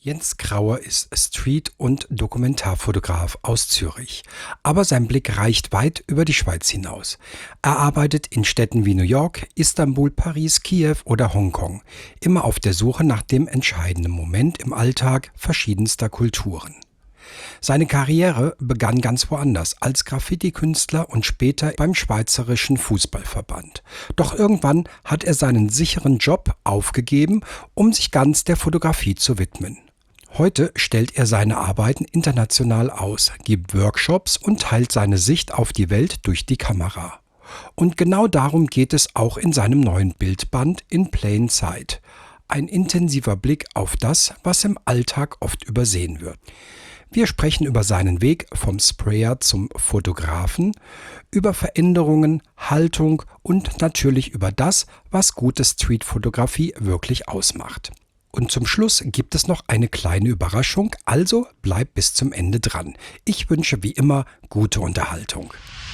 Jens Grauer ist Street- und Dokumentarfotograf aus Zürich. Aber sein Blick reicht weit über die Schweiz hinaus. Er arbeitet in Städten wie New York, Istanbul, Paris, Kiew oder Hongkong. Immer auf der Suche nach dem entscheidenden Moment im Alltag verschiedenster Kulturen. Seine Karriere begann ganz woanders, als Graffiti-Künstler und später beim Schweizerischen Fußballverband. Doch irgendwann hat er seinen sicheren Job aufgegeben, um sich ganz der Fotografie zu widmen. Heute stellt er seine Arbeiten international aus, gibt Workshops und teilt seine Sicht auf die Welt durch die Kamera. Und genau darum geht es auch in seinem neuen Bildband In Plain Sight. Ein intensiver Blick auf das, was im Alltag oft übersehen wird. Wir sprechen über seinen Weg vom Sprayer zum Fotografen, über Veränderungen, Haltung und natürlich über das, was gute Streetfotografie wirklich ausmacht. Und zum Schluss gibt es noch eine kleine Überraschung, also bleib bis zum Ende dran. Ich wünsche wie immer gute Unterhaltung.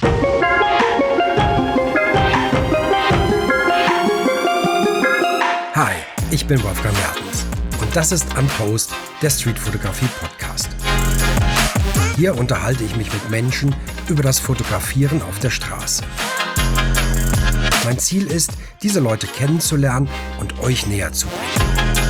Hi, ich bin Wolfgang Mertens und das ist Unpost, der Streetfotografie Podcast. Hier unterhalte ich mich mit Menschen über das Fotografieren auf der Straße. Mein Ziel ist, diese Leute kennenzulernen und euch näher zu bringen.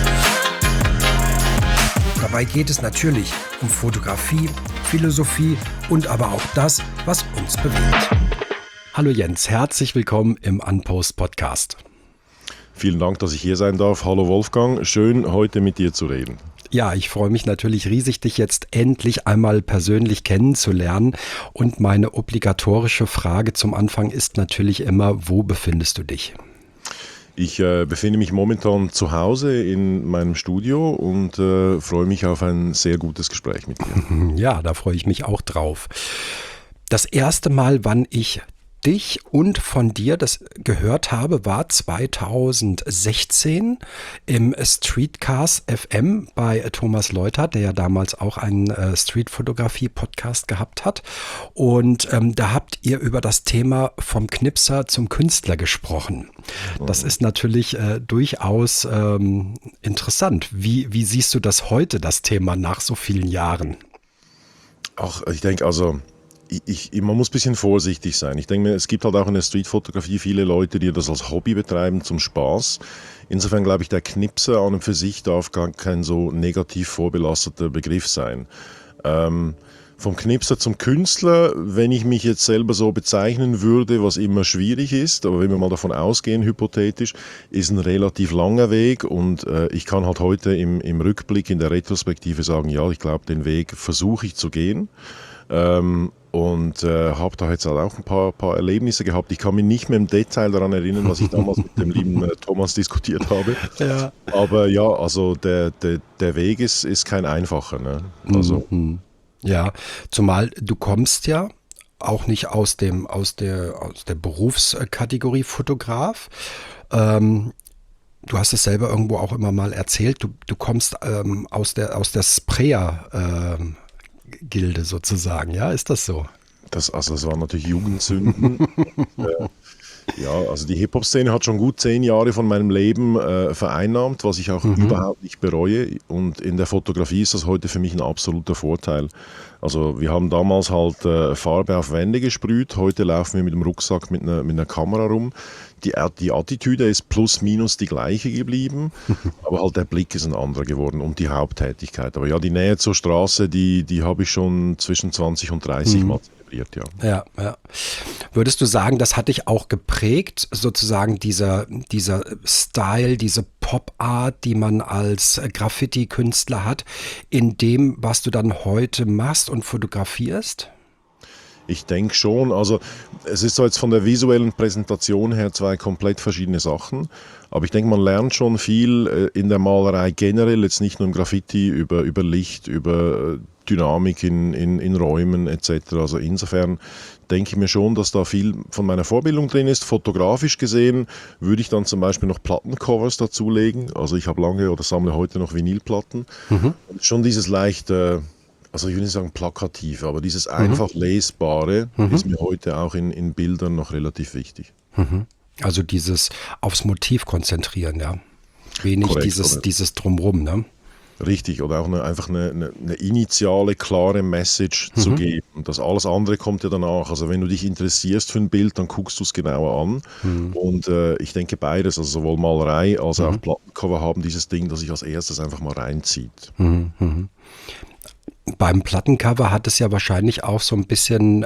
Dabei geht es natürlich um Fotografie, Philosophie und aber auch das, was uns bewegt. Hallo Jens, herzlich willkommen im Unpost Podcast. Vielen Dank, dass ich hier sein darf. Hallo Wolfgang, schön heute mit dir zu reden. Ja, ich freue mich natürlich riesig, dich jetzt endlich einmal persönlich kennenzulernen. Und meine obligatorische Frage zum Anfang ist natürlich immer, wo befindest du dich? Ich befinde mich momentan zu Hause in meinem Studio und freue mich auf ein sehr gutes Gespräch mit dir. Ja, da freue ich mich auch drauf. Das erste Mal, wann ich dich und von dir das gehört habe, war 2016 im Streetcast FM bei Thomas Leutert, der ja damals auch einen Streetfotografie-Podcast gehabt hat. Und da habt ihr über das Thema vom Knipser zum Künstler gesprochen. Das ist natürlich durchaus interessant. Wie siehst du das heute, das Thema, nach so vielen Jahren? Ach, ich denke also... man muss ein bisschen vorsichtig sein. Ich denke mir, es gibt halt auch in der Streetfotografie viele Leute, die das als Hobby betreiben, zum Spaß. Insofern glaube ich, der Knipser an und für sich darf gar kein so negativ vorbelasteter Begriff sein. Vom Knipser zum Künstler, wenn ich mich jetzt selber so bezeichnen würde, was immer schwierig ist, aber wenn wir mal davon ausgehen, hypothetisch, ist ein relativ langer Weg und ich kann halt heute im Rückblick, in der Retrospektive sagen, ja, ich glaube, den Weg versuche ich zu gehen. Und habe da jetzt halt auch ein paar Erlebnisse gehabt. Ich kann mich nicht mehr im Detail daran erinnern, was ich damals mit dem lieben Thomas diskutiert habe. Ja. Aber ja, also der Weg ist kein einfacher. Ne? Also. Ja, zumal du kommst ja auch nicht aus der Berufskategorie Fotograf. Du hast es selber irgendwo auch immer mal erzählt. Du kommst aus der Sprayer Gilde sozusagen, ja, ist das so? Das waren natürlich Jugendsünden. Ja, also die Hip-Hop-Szene hat schon gut 10 Jahre von meinem Leben vereinnahmt, was ich auch überhaupt nicht bereue. Und in der Fotografie ist das heute für mich ein absoluter Vorteil. Also wir haben damals halt Farbe auf Wände gesprüht, heute laufen wir mit dem Rucksack mit einer Kamera rum. Die Attitüde ist plus minus die gleiche geblieben, aber halt der Blick ist ein anderer geworden und die Haupttätigkeit. Aber ja, die Nähe zur Straße, die habe ich schon zwischen 20 und 30 Mal zelebriert, ja. Ja. Würdest du sagen, das hat dich auch geprägt, sozusagen dieser Style, diese Pop-Art, die man als Graffiti-Künstler hat, in dem, was du dann heute machst und fotografierst? Ich denke schon, also es ist so jetzt von der visuellen Präsentation her 2 komplett verschiedene Sachen, aber ich denke, man lernt schon viel in der Malerei generell, jetzt nicht nur im Graffiti, über Licht, über Dynamik in Räumen etc. Also insofern denke ich mir schon, dass da viel von meiner Vorbildung drin ist. Fotografisch gesehen würde ich dann zum Beispiel noch Plattencovers dazulegen, also ich habe lange oder sammle heute noch Vinylplatten. Schon dieses leichte... Also ich will nicht sagen plakativ, aber dieses einfach Lesbare ist mir heute auch in Bildern noch relativ wichtig. Also dieses aufs Motiv konzentrieren, ja. Wenig Korrekt, dieses Drumrum, ne? Richtig, oder auch einfach eine initiale, klare Message zu geben. Und das alles andere kommt ja danach. Also wenn du dich interessierst für ein Bild, dann guckst du es genauer an. Und ich denke beides, also sowohl Malerei als auch Plattencover haben dieses Ding, das sich als erstes einfach mal reinzieht. Beim Plattencover hat es ja wahrscheinlich auch so ein bisschen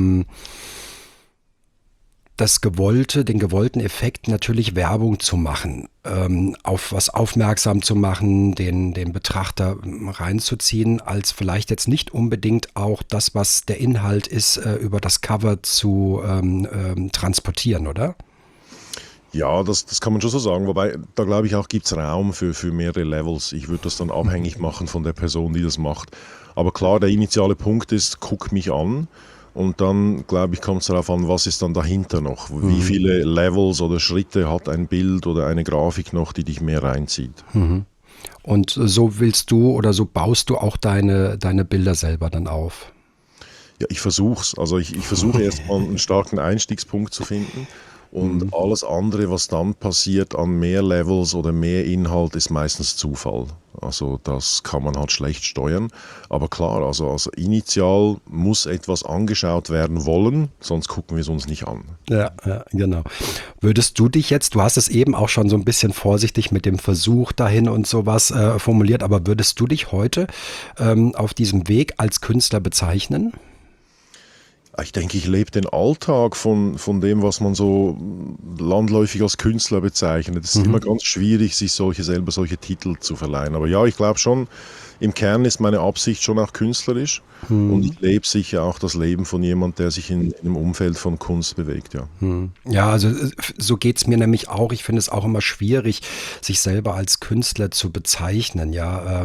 den gewollten Effekt, natürlich Werbung zu machen, auf was aufmerksam zu machen, den Betrachter reinzuziehen, als vielleicht jetzt nicht unbedingt auch das, was der Inhalt ist, über das Cover zu transportieren, oder? Ja, das kann man schon so sagen, wobei da glaube ich auch gibt es Raum für mehrere Levels. Ich würde das dann abhängig machen von der Person, die das macht. Aber klar, der initiale Punkt ist, guck mich an. Und dann, glaube ich, kommt es darauf an, was ist dann dahinter noch? Wie viele Levels oder Schritte hat ein Bild oder eine Grafik noch, die dich mehr reinzieht? Und so willst du oder so baust du auch deine Bilder selber dann auf? Ja, ich versuche es. Also ich versuche erstmal einen starken Einstiegspunkt zu finden. Und alles andere, was dann passiert an mehr Levels oder mehr Inhalt, ist meistens Zufall. Also das kann man halt schlecht steuern. Aber klar, also initial muss etwas angeschaut werden wollen, sonst gucken wir es uns nicht an. Ja, genau. Würdest du dich jetzt, du hast es eben auch schon so ein bisschen vorsichtig mit dem Versuch dahin und sowas formuliert, aber würdest du dich heute auf diesem Weg als Künstler bezeichnen? Ich denke, ich lebe den Alltag von dem, was man so landläufig als Künstler bezeichnet. Es ist immer ganz schwierig, sich selber solche Titel zu verleihen. Aber ja, ich glaube schon, im Kern ist meine Absicht schon auch künstlerisch. Und ich lebe sicher auch das Leben von jemand, der sich in einem Umfeld von Kunst bewegt, ja. Ja, also so geht es mir nämlich auch. Ich finde es auch immer schwierig, sich selber als Künstler zu bezeichnen, ja.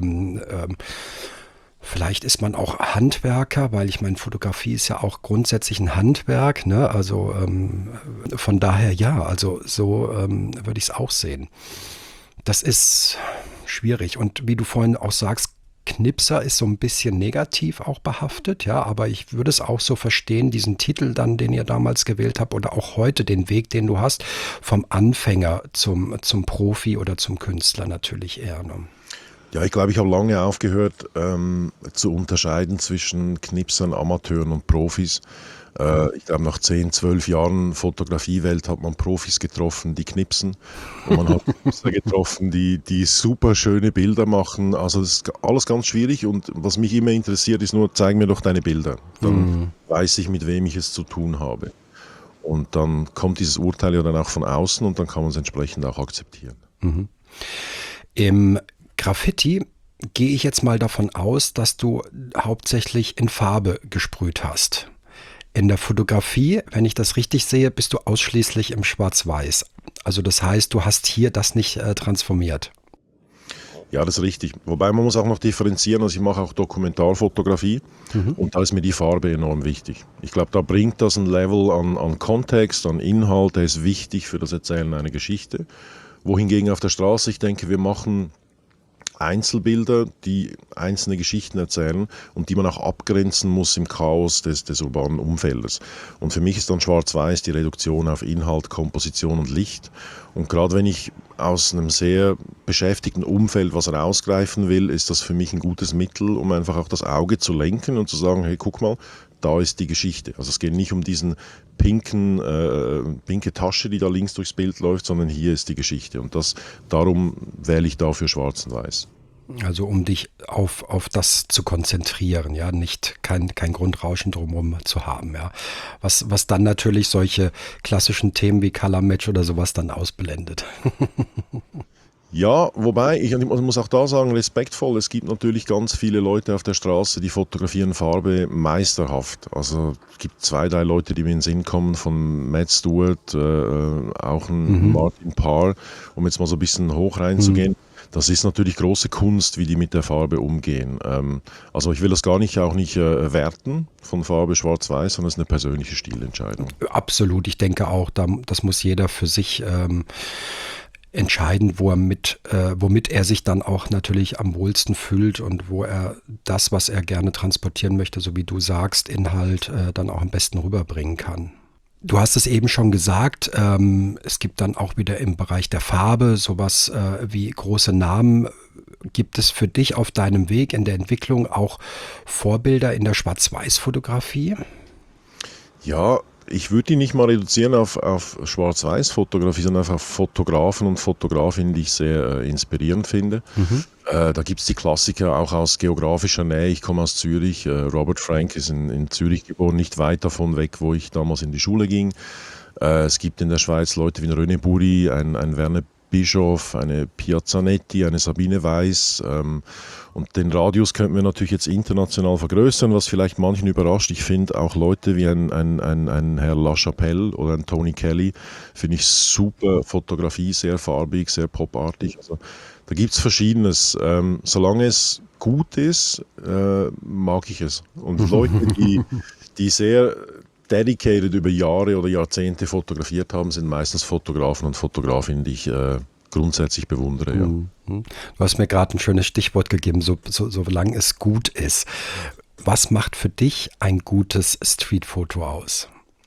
Vielleicht ist man auch Handwerker, weil ich meine, Fotografie ist ja auch grundsätzlich ein Handwerk, ne? Also von daher ja, also so würde ich es auch sehen. Das ist schwierig und wie du vorhin auch sagst, Knipser ist so ein bisschen negativ auch behaftet, ja, aber ich würde es auch so verstehen, diesen Titel dann, den ihr damals gewählt habt oder auch heute den Weg, den du hast, vom Anfänger zum Profi oder zum Künstler natürlich eher, ne? Ja, ich glaube, ich habe lange aufgehört zu unterscheiden zwischen Knipsern, Amateuren und Profis. Ich glaube, nach 10, 12 Jahren Fotografiewelt hat man Profis getroffen, die knipsen. Und man hat Knipser getroffen, die super schöne Bilder machen. Also das ist alles ganz schwierig. Und was mich immer interessiert, ist nur, zeig mir doch deine Bilder. Dann weiß ich, mit wem ich es zu tun habe. Und dann kommt dieses Urteil ja dann auch von außen und dann kann man es entsprechend auch akzeptieren. Im Graffiti gehe ich jetzt mal davon aus, dass du hauptsächlich in Farbe gesprüht hast. In der Fotografie, wenn ich das richtig sehe, bist du ausschließlich im Schwarz-Weiß. Also das heißt, du hast hier das nicht transformiert. Ja, das ist richtig. Wobei man muss auch noch differenzieren, also ich mache auch Dokumentarfotografie und da ist mir die Farbe enorm wichtig. Ich glaube, da bringt das ein Level an Kontext, an Inhalt, der ist wichtig für das Erzählen einer Geschichte. Wohingegen auf der Straße, ich denke, wir machen Einzelbilder, die einzelne Geschichten erzählen und die man auch abgrenzen muss im Chaos des urbanen Umfeldes. Und für mich ist dann Schwarz-Weiß die Reduktion auf Inhalt, Komposition und Licht. Und gerade wenn ich aus einem sehr beschäftigten Umfeld was rausgreifen will, ist das für mich ein gutes Mittel, um einfach auch das Auge zu lenken und zu sagen, hey, guck mal, da ist die Geschichte. Also es geht nicht um diesen pinke Tasche, die da links durchs Bild läuft, sondern hier ist die Geschichte. Und darum wähle ich dafür Schwarz und Weiß. Also um dich auf das zu konzentrieren, ja, nicht kein Grundrauschen drumherum zu haben, ja. Was dann natürlich solche klassischen Themen wie Color Match oder sowas dann ausblendet. Ja, wobei, ich muss auch da sagen, respektvoll, es gibt natürlich ganz viele Leute auf der Straße, die fotografieren Farbe meisterhaft. Also es gibt 2, 3 Leute, die mir in den Sinn kommen, von Matt Stewart, auch ein Martin Parr, um jetzt mal so ein bisschen hoch reinzugehen. Das ist natürlich große Kunst, wie die mit der Farbe umgehen. Also ich will das auch nicht werten von Farbe Schwarz-Weiß, sondern es ist eine persönliche Stilentscheidung. Absolut, ich denke auch, das muss jeder für sich entscheiden, womit er sich dann auch natürlich am wohlsten fühlt und wo er das, was er gerne transportieren möchte, so wie du sagst, Inhalt dann auch am besten rüberbringen kann. Du hast es eben schon gesagt, es gibt dann auch wieder im Bereich der Farbe sowas wie große Namen. gibt es für dich auf deinem Weg in der Entwicklung auch Vorbilder in der Schwarz-Weiß-Fotografie? Ja, ich würde die nicht mal reduzieren auf Schwarz-Weiß-Fotografie, sondern einfach auf Fotografen und Fotografinnen, die ich sehr inspirierend finde. Mhm. Da gibt es die Klassiker auch aus geografischer Nähe. Ich komme aus Zürich. Robert Frank ist in Zürich geboren, nicht weit davon weg, wo ich damals in die Schule ging. Es gibt in der Schweiz Leute wie ein René Burri, ein Werner Bischof, eine Piazzanetti, eine Sabine Weiss. Und den Radius könnten wir natürlich jetzt international vergrößern, was vielleicht manchen überrascht. Ich finde auch Leute wie ein Herr LaChapelle oder ein Tony Kelly, finde ich super Fotografie, sehr farbig, sehr popartig. Also, da gibt es Verschiedenes. Solange es gut ist, mag ich es. Und Leute, die sehr dedicated über Jahre oder Jahrzehnte fotografiert haben, sind meistens Fotografen und Fotografinnen, die ich grundsätzlich bewundere. Ja. Mhm. Du hast mir gerade ein schönes Stichwort gegeben, solange es gut ist. Was macht für dich ein gutes Streetfoto aus?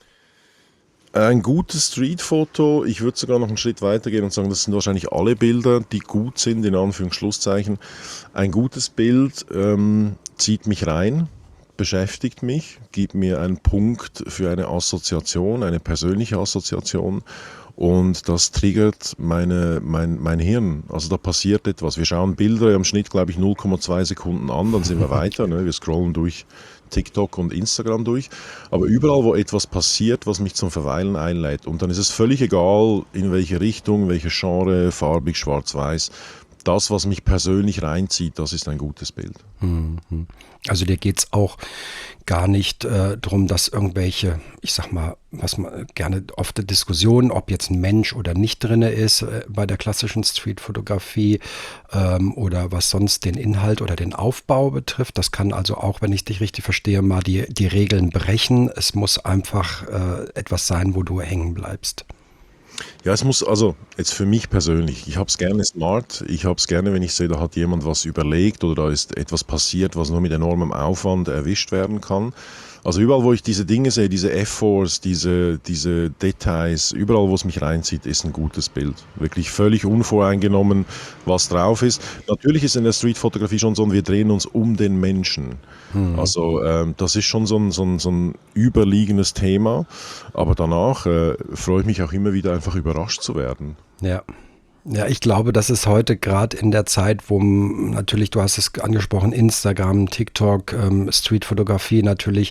Ein gutes Streetfoto, ich würde sogar noch einen Schritt weiter gehen und sagen, das sind wahrscheinlich alle Bilder, die gut sind, in Anführungs-Schlusszeichen. Ein gutes Bild zieht mich rein, beschäftigt mich, gibt mir einen Punkt für eine Assoziation, eine persönliche Assoziation. Und das triggert mein Hirn. Also da passiert etwas. Wir schauen Bilder im Schnitt, glaube ich, 0,2 Sekunden an, dann sind wir weiter. Ne? Wir scrollen durch TikTok und Instagram durch. Aber überall, wo etwas passiert, was mich zum Verweilen einlädt. Und dann ist es völlig egal, in welche Richtung, welche Genre, farbig, schwarz-weiß. Das, was mich persönlich reinzieht, das ist ein gutes Bild. Mhm. Also dir geht es auch gar nicht darum, dass irgendwelche, ich sag mal, was man gerne oft Diskussionen, ob jetzt ein Mensch oder nicht drinne ist bei der klassischen Streetfotografie oder was sonst den Inhalt oder den Aufbau betrifft. Das kann also auch, wenn ich dich richtig verstehe, mal die Regeln brechen. Es muss einfach etwas sein, wo du hängen bleibst. Ja, es muss, also jetzt für mich persönlich, ich habe es gerne smart, ich habe es gerne, wenn ich sehe, da hat jemand was überlegt oder da ist etwas passiert, was nur mit enormem Aufwand erwischt werden kann. Also überall, wo ich diese Dinge sehe, diese Efforts, diese Details, überall, wo es mich reinzieht, ist ein gutes Bild. Wirklich völlig unvoreingenommen, was drauf ist. Natürlich ist in der Streetfotografie schon so, wir drehen uns um den Menschen. Also das ist schon so ein überliegendes Thema, aber danach freue ich mich auch immer wieder einfach überrascht zu werden. Ja. Ja, ich glaube, das ist heute gerade in der Zeit, wo natürlich, du hast es angesprochen, Instagram, TikTok, Streetfotografie natürlich,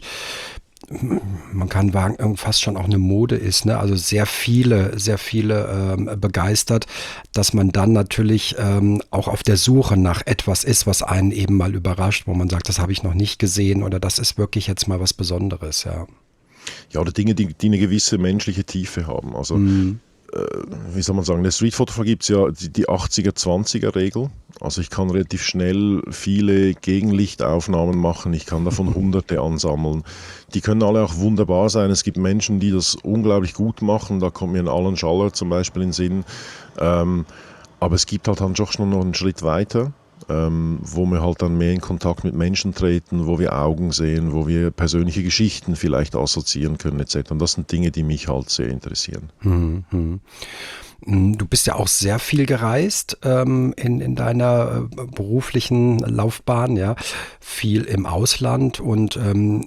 man kann sagen, fast schon auch eine Mode ist, ne? Also sehr viele begeistert, dass man dann natürlich auch auf der Suche nach etwas ist, was einen eben mal überrascht, wo man sagt, das habe ich noch nicht gesehen oder das ist wirklich jetzt mal was Besonderes, ja. Ja, oder Dinge, die eine gewisse menschliche Tiefe haben. Also wie soll man sagen, in der Streetfotografie gibt es ja die 80er-20er-Regel. Also ich kann relativ schnell viele Gegenlichtaufnahmen machen, ich kann davon Hunderte ansammeln. Die können alle auch wunderbar sein. Es gibt Menschen, die das unglaublich gut machen, da kommt mir ein Alan Schaller zum Beispiel in den Sinn. Aber es gibt halt dann doch schon noch einen Schritt weiter. Wo wir halt dann mehr in Kontakt mit Menschen treten, wo wir Augen sehen, wo wir persönliche Geschichten vielleicht assoziieren können etc. Und das sind Dinge, die mich halt sehr interessieren. Mhm. Du bist ja auch sehr viel gereist in deiner beruflichen Laufbahn, ja, viel im Ausland und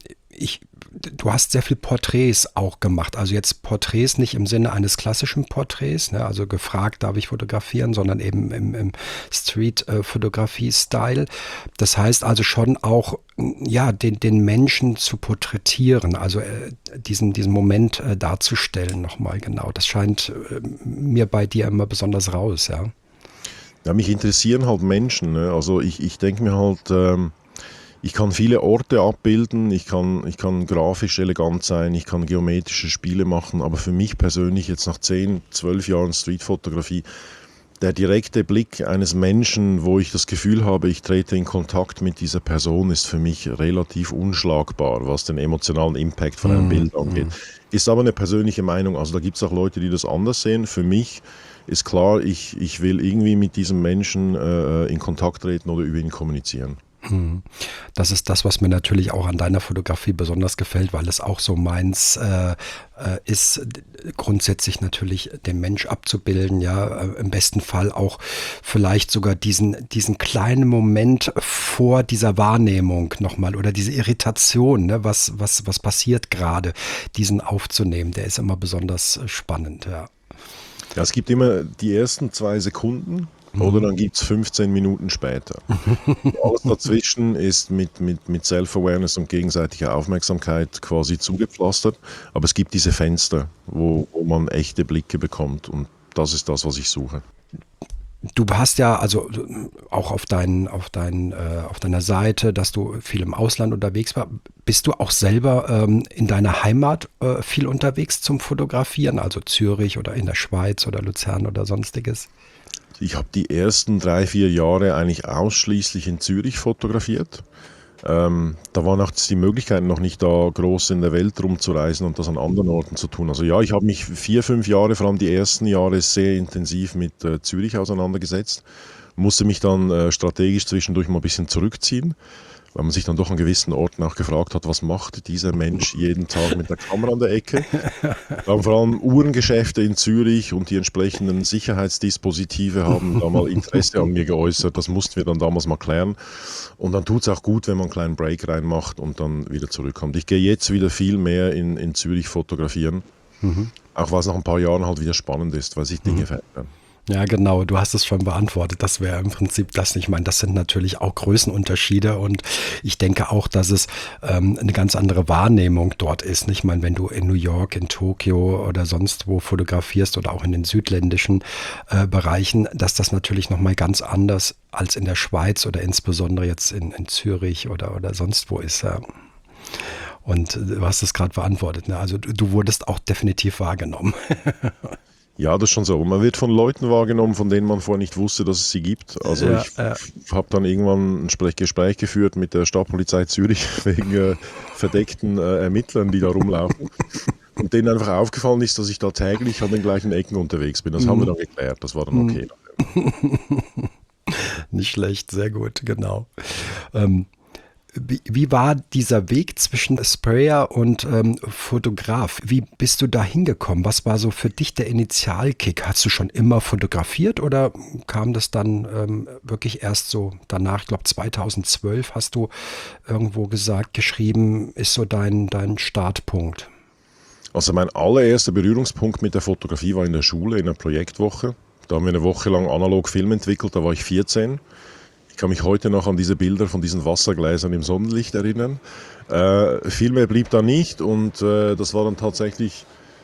du hast sehr viel Porträts auch gemacht. Also jetzt Porträts nicht im Sinne eines klassischen Porträts, ne? Also gefragt, darf ich fotografieren, sondern eben im Street-Fotografie-Style. Das heißt also schon auch, ja, den Menschen zu porträtieren, also diesen Moment darzustellen nochmal genau. Das scheint mir bei dir immer besonders raus, ja. Ja, mich interessieren halt Menschen. Ne? Also ich denke mir halt, ich kann viele Orte abbilden, ich kann grafisch elegant sein, ich kann geometrische Spiele machen, aber für mich persönlich jetzt nach 10, 12 Jahren Streetfotografie, der direkte Blick eines Menschen, wo ich das Gefühl habe, ich trete in Kontakt mit dieser Person, ist für mich relativ unschlagbar, was den emotionalen Impact von einem Bild angeht. Ist aber eine persönliche Meinung, also da gibt es auch Leute, die das anders sehen. Für mich ist klar, ich will irgendwie mit diesem Menschen in Kontakt treten oder über ihn kommunizieren. Mhm. Das ist das, was mir natürlich auch an deiner Fotografie besonders gefällt, weil es auch so meins ist, grundsätzlich natürlich den Mensch abzubilden, ja, im besten Fall auch vielleicht sogar diesen kleinen Moment vor dieser Wahrnehmung nochmal oder diese Irritation, ne, was passiert gerade, diesen aufzunehmen, der ist immer besonders spannend, ja. Ja, es gibt immer die ersten 2 Sekunden oder Mhm. dann gibt es 15 Minuten später. Alles dazwischen ist mit Self-Awareness und gegenseitiger Aufmerksamkeit quasi zugepflastert. Aber es gibt diese Fenster, wo man echte Blicke bekommt. Und das ist das, was ich suche. Du hast ja also auch auf deiner Seite, dass du viel im Ausland unterwegs war. Bist du auch selber in deiner Heimat viel unterwegs zum Fotografieren, also Zürich oder in der Schweiz oder Luzern oder sonstiges? Ich habe die ersten 3, 4 Jahre eigentlich ausschließlich in Zürich fotografiert. Da waren auch die Möglichkeiten noch nicht da, groß in der Welt rumzureisen und das an anderen Orten zu tun. Also ja, ich habe mich 4, 5 Jahre, vor allem die ersten Jahre, sehr intensiv mit Zürich auseinandergesetzt, musste mich dann strategisch zwischendurch mal ein bisschen zurückziehen, weil man sich dann doch an gewissen Orten auch gefragt hat, was macht dieser Mensch jeden Tag mit der Kamera an der Ecke? Da haben vor allem Uhrengeschäfte in Zürich und die entsprechenden Sicherheitsdispositive haben da mal Interesse an mir geäußert. Das mussten wir dann damals mal klären. Und dann tut es auch gut, wenn man einen kleinen Break reinmacht und dann wieder zurückkommt. Ich gehe jetzt wieder viel mehr in Zürich fotografieren, Mhm. auch weil es nach ein paar Jahren halt wieder spannend ist, weil sich Dinge Mhm. verändern. Ja, genau, du hast es schon beantwortet. Das wäre im Prinzip das. Ich meine, das sind natürlich auch Größenunterschiede und ich denke auch, dass es eine ganz andere Wahrnehmung dort ist. Ich meine, wenn du in New York, in Tokio oder sonst wo fotografierst oder auch in den südländischen Bereichen, dass das natürlich nochmal ganz anders als in der Schweiz oder insbesondere jetzt in Zürich oder sonst wo ist. Ja. Und du hast es gerade beantwortet. Ne? Also du wurdest auch definitiv wahrgenommen. Ja, das ist schon so. Und man wird von Leuten wahrgenommen, von denen man vorher nicht wusste, dass es sie gibt. Also Ja, ich habe dann irgendwann ein Gespräch geführt mit der Stadtpolizei Zürich wegen verdeckten Ermittlern, die da rumlaufen. Und denen einfach aufgefallen ist, dass ich da täglich an den gleichen Ecken unterwegs bin. Das haben wir mhm. dann geklärt. Das war dann Mhm. okay. Nicht schlecht, sehr gut, genau. Ähm, wie war dieser Weg zwischen Sprayer und Fotograf? Wie bist du da hingekommen? Was war so für dich der Initialkick? Hast du schon immer fotografiert oder kam das dann wirklich erst so danach? Ich glaube 2012 hast du irgendwo gesagt, geschrieben, ist so dein Startpunkt. Also mein allererster Berührungspunkt mit der Fotografie war in der Schule, in einer Projektwoche. Da haben wir eine Woche lang analog Film entwickelt, da war ich 14. Ich kann mich heute noch an diese Bilder von diesen Wassergläsern im Sonnenlicht erinnern. Viel mehr blieb da nicht und das war dann tatsächlich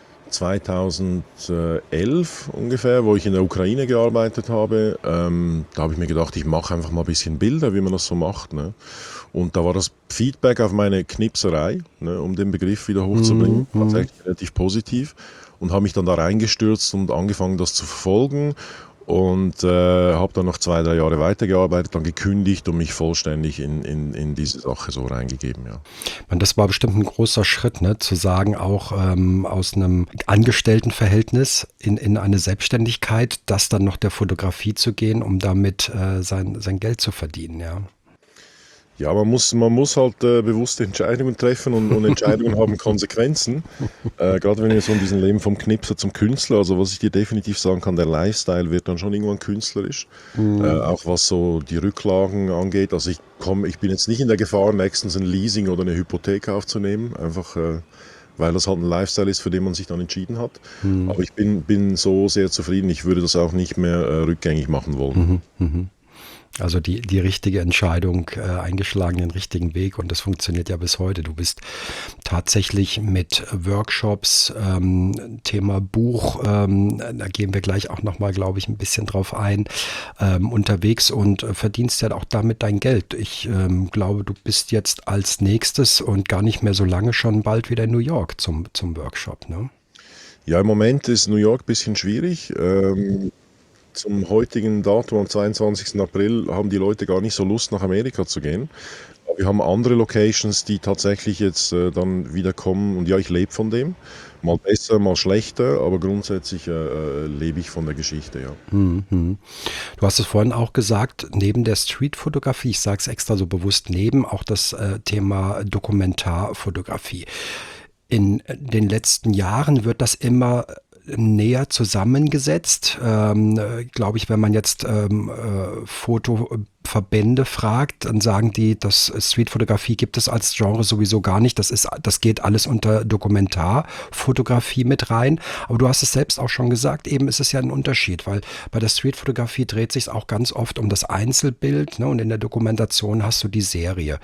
2011 ungefähr, wo ich in der Ukraine gearbeitet habe. Da habe ich mir gedacht, ich mache einfach mal ein bisschen Bilder, wie man das so macht. Ne? Und da war das Feedback auf meine Knipserei, ne, um den Begriff wieder hochzubringen, Mhm, mhm. tatsächlich relativ positiv und habe mich dann da reingestürzt und angefangen, das zu verfolgen und habe dann noch 2, 3 Jahre weitergearbeitet, dann gekündigt und mich vollständig in diese Sache so reingegeben. Ja. Und das war bestimmt ein großer Schritt, ne? Zu sagen, auch aus einem Angestelltenverhältnis in eine Selbstständigkeit, das dann noch der Fotografie zu gehen, um damit sein Geld zu verdienen, ja. Ja, man muss halt bewusste Entscheidungen treffen und Entscheidungen haben Konsequenzen. Gerade wenn wir so in diesem Leben vom Knipser zum Künstler, also was ich dir definitiv sagen kann, der Lifestyle wird dann schon irgendwann künstlerisch. Mhm. Auch was so die Rücklagen angeht. Also ich bin jetzt nicht in der Gefahr, nächstens ein Leasing oder eine Hypothek aufzunehmen, einfach weil das halt ein Lifestyle ist, für den man sich dann entschieden hat. Mhm. Aber ich bin so sehr zufrieden, ich würde das auch nicht mehr rückgängig machen wollen. Mhm. Mhm. Also die richtige Entscheidung eingeschlagen, den richtigen Weg und das funktioniert ja bis heute. Du bist tatsächlich mit Workshops, Thema Buch, da gehen wir gleich auch nochmal, glaube ich, ein bisschen drauf ein, unterwegs und verdienst ja auch damit dein Geld. Ich glaube, du bist jetzt als nächstes und gar nicht mehr so lange schon bald wieder in New York zum Workshop, ne? Ja, im Moment ist New York ein bisschen schwierig. Zum heutigen Datum, am 22. April, haben die Leute gar nicht so Lust, nach Amerika zu gehen. Wir haben andere Locations, die tatsächlich jetzt dann wieder kommen und ja, ich lebe von dem. Mal besser, mal schlechter, aber grundsätzlich lebe ich von der Geschichte, ja. Mhm. Du hast es vorhin auch gesagt, neben der Streetfotografie, ich sage es extra so bewusst neben, auch das Thema Dokumentarfotografie. In den letzten Jahren wird das immer näher zusammengesetzt. Glaube ich, wenn man jetzt Fotoverbände fragt, dann sagen die, dass Streetfotografie gibt es als Genre sowieso gar nicht. Das geht alles unter Dokumentarfotografie mit rein. Aber du hast es selbst auch schon gesagt, eben ist es ja ein Unterschied, weil bei der Streetfotografie dreht sich auch ganz oft um das Einzelbild, ne? Und in der Dokumentation hast du die Serie.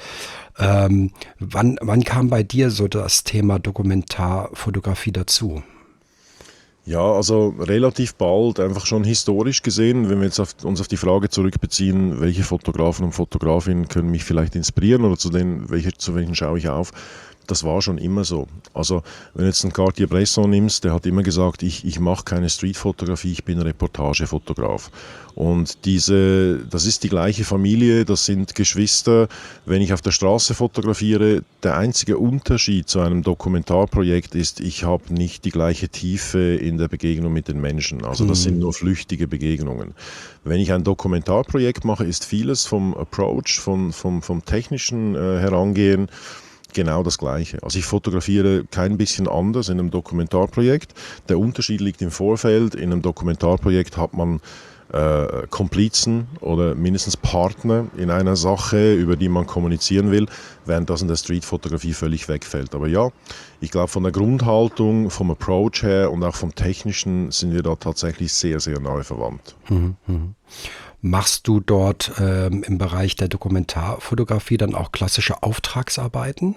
Wann kam bei dir so das Thema Dokumentarfotografie dazu? Ja, also relativ bald, einfach schon historisch gesehen, wenn wir jetzt uns auf die Frage zurückbeziehen, welche Fotografen und Fotografinnen können mich vielleicht inspirieren oder zu welchen schaue ich auf, das war schon immer so. Also wenn du jetzt einen Cartier-Bresson nimmst, der hat immer gesagt, ich mache keine Streetfotografie, ich bin Reportagefotograf. Und das ist die gleiche Familie, das sind Geschwister. Wenn ich auf der Straße fotografiere, der einzige Unterschied zu einem Dokumentarprojekt ist, ich habe nicht die gleiche Tiefe in der Begegnung mit den Menschen. Also das sind nur flüchtige Begegnungen. Wenn ich ein Dokumentarprojekt mache, ist vieles vom Approach, vom technischen Herangehen, genau das Gleiche. Also ich fotografiere kein bisschen anders in einem Dokumentarprojekt. Der Unterschied liegt im Vorfeld. In einem Dokumentarprojekt hat man Komplizen oder mindestens Partner in einer Sache, über die man kommunizieren will, während das in der Streetfotografie völlig wegfällt. Aber ja, ich glaube, von der Grundhaltung, vom Approach her und auch vom Technischen sind wir da tatsächlich sehr, sehr nahe verwandt. Machst du dort im Bereich der Dokumentarfotografie dann auch klassische Auftragsarbeiten?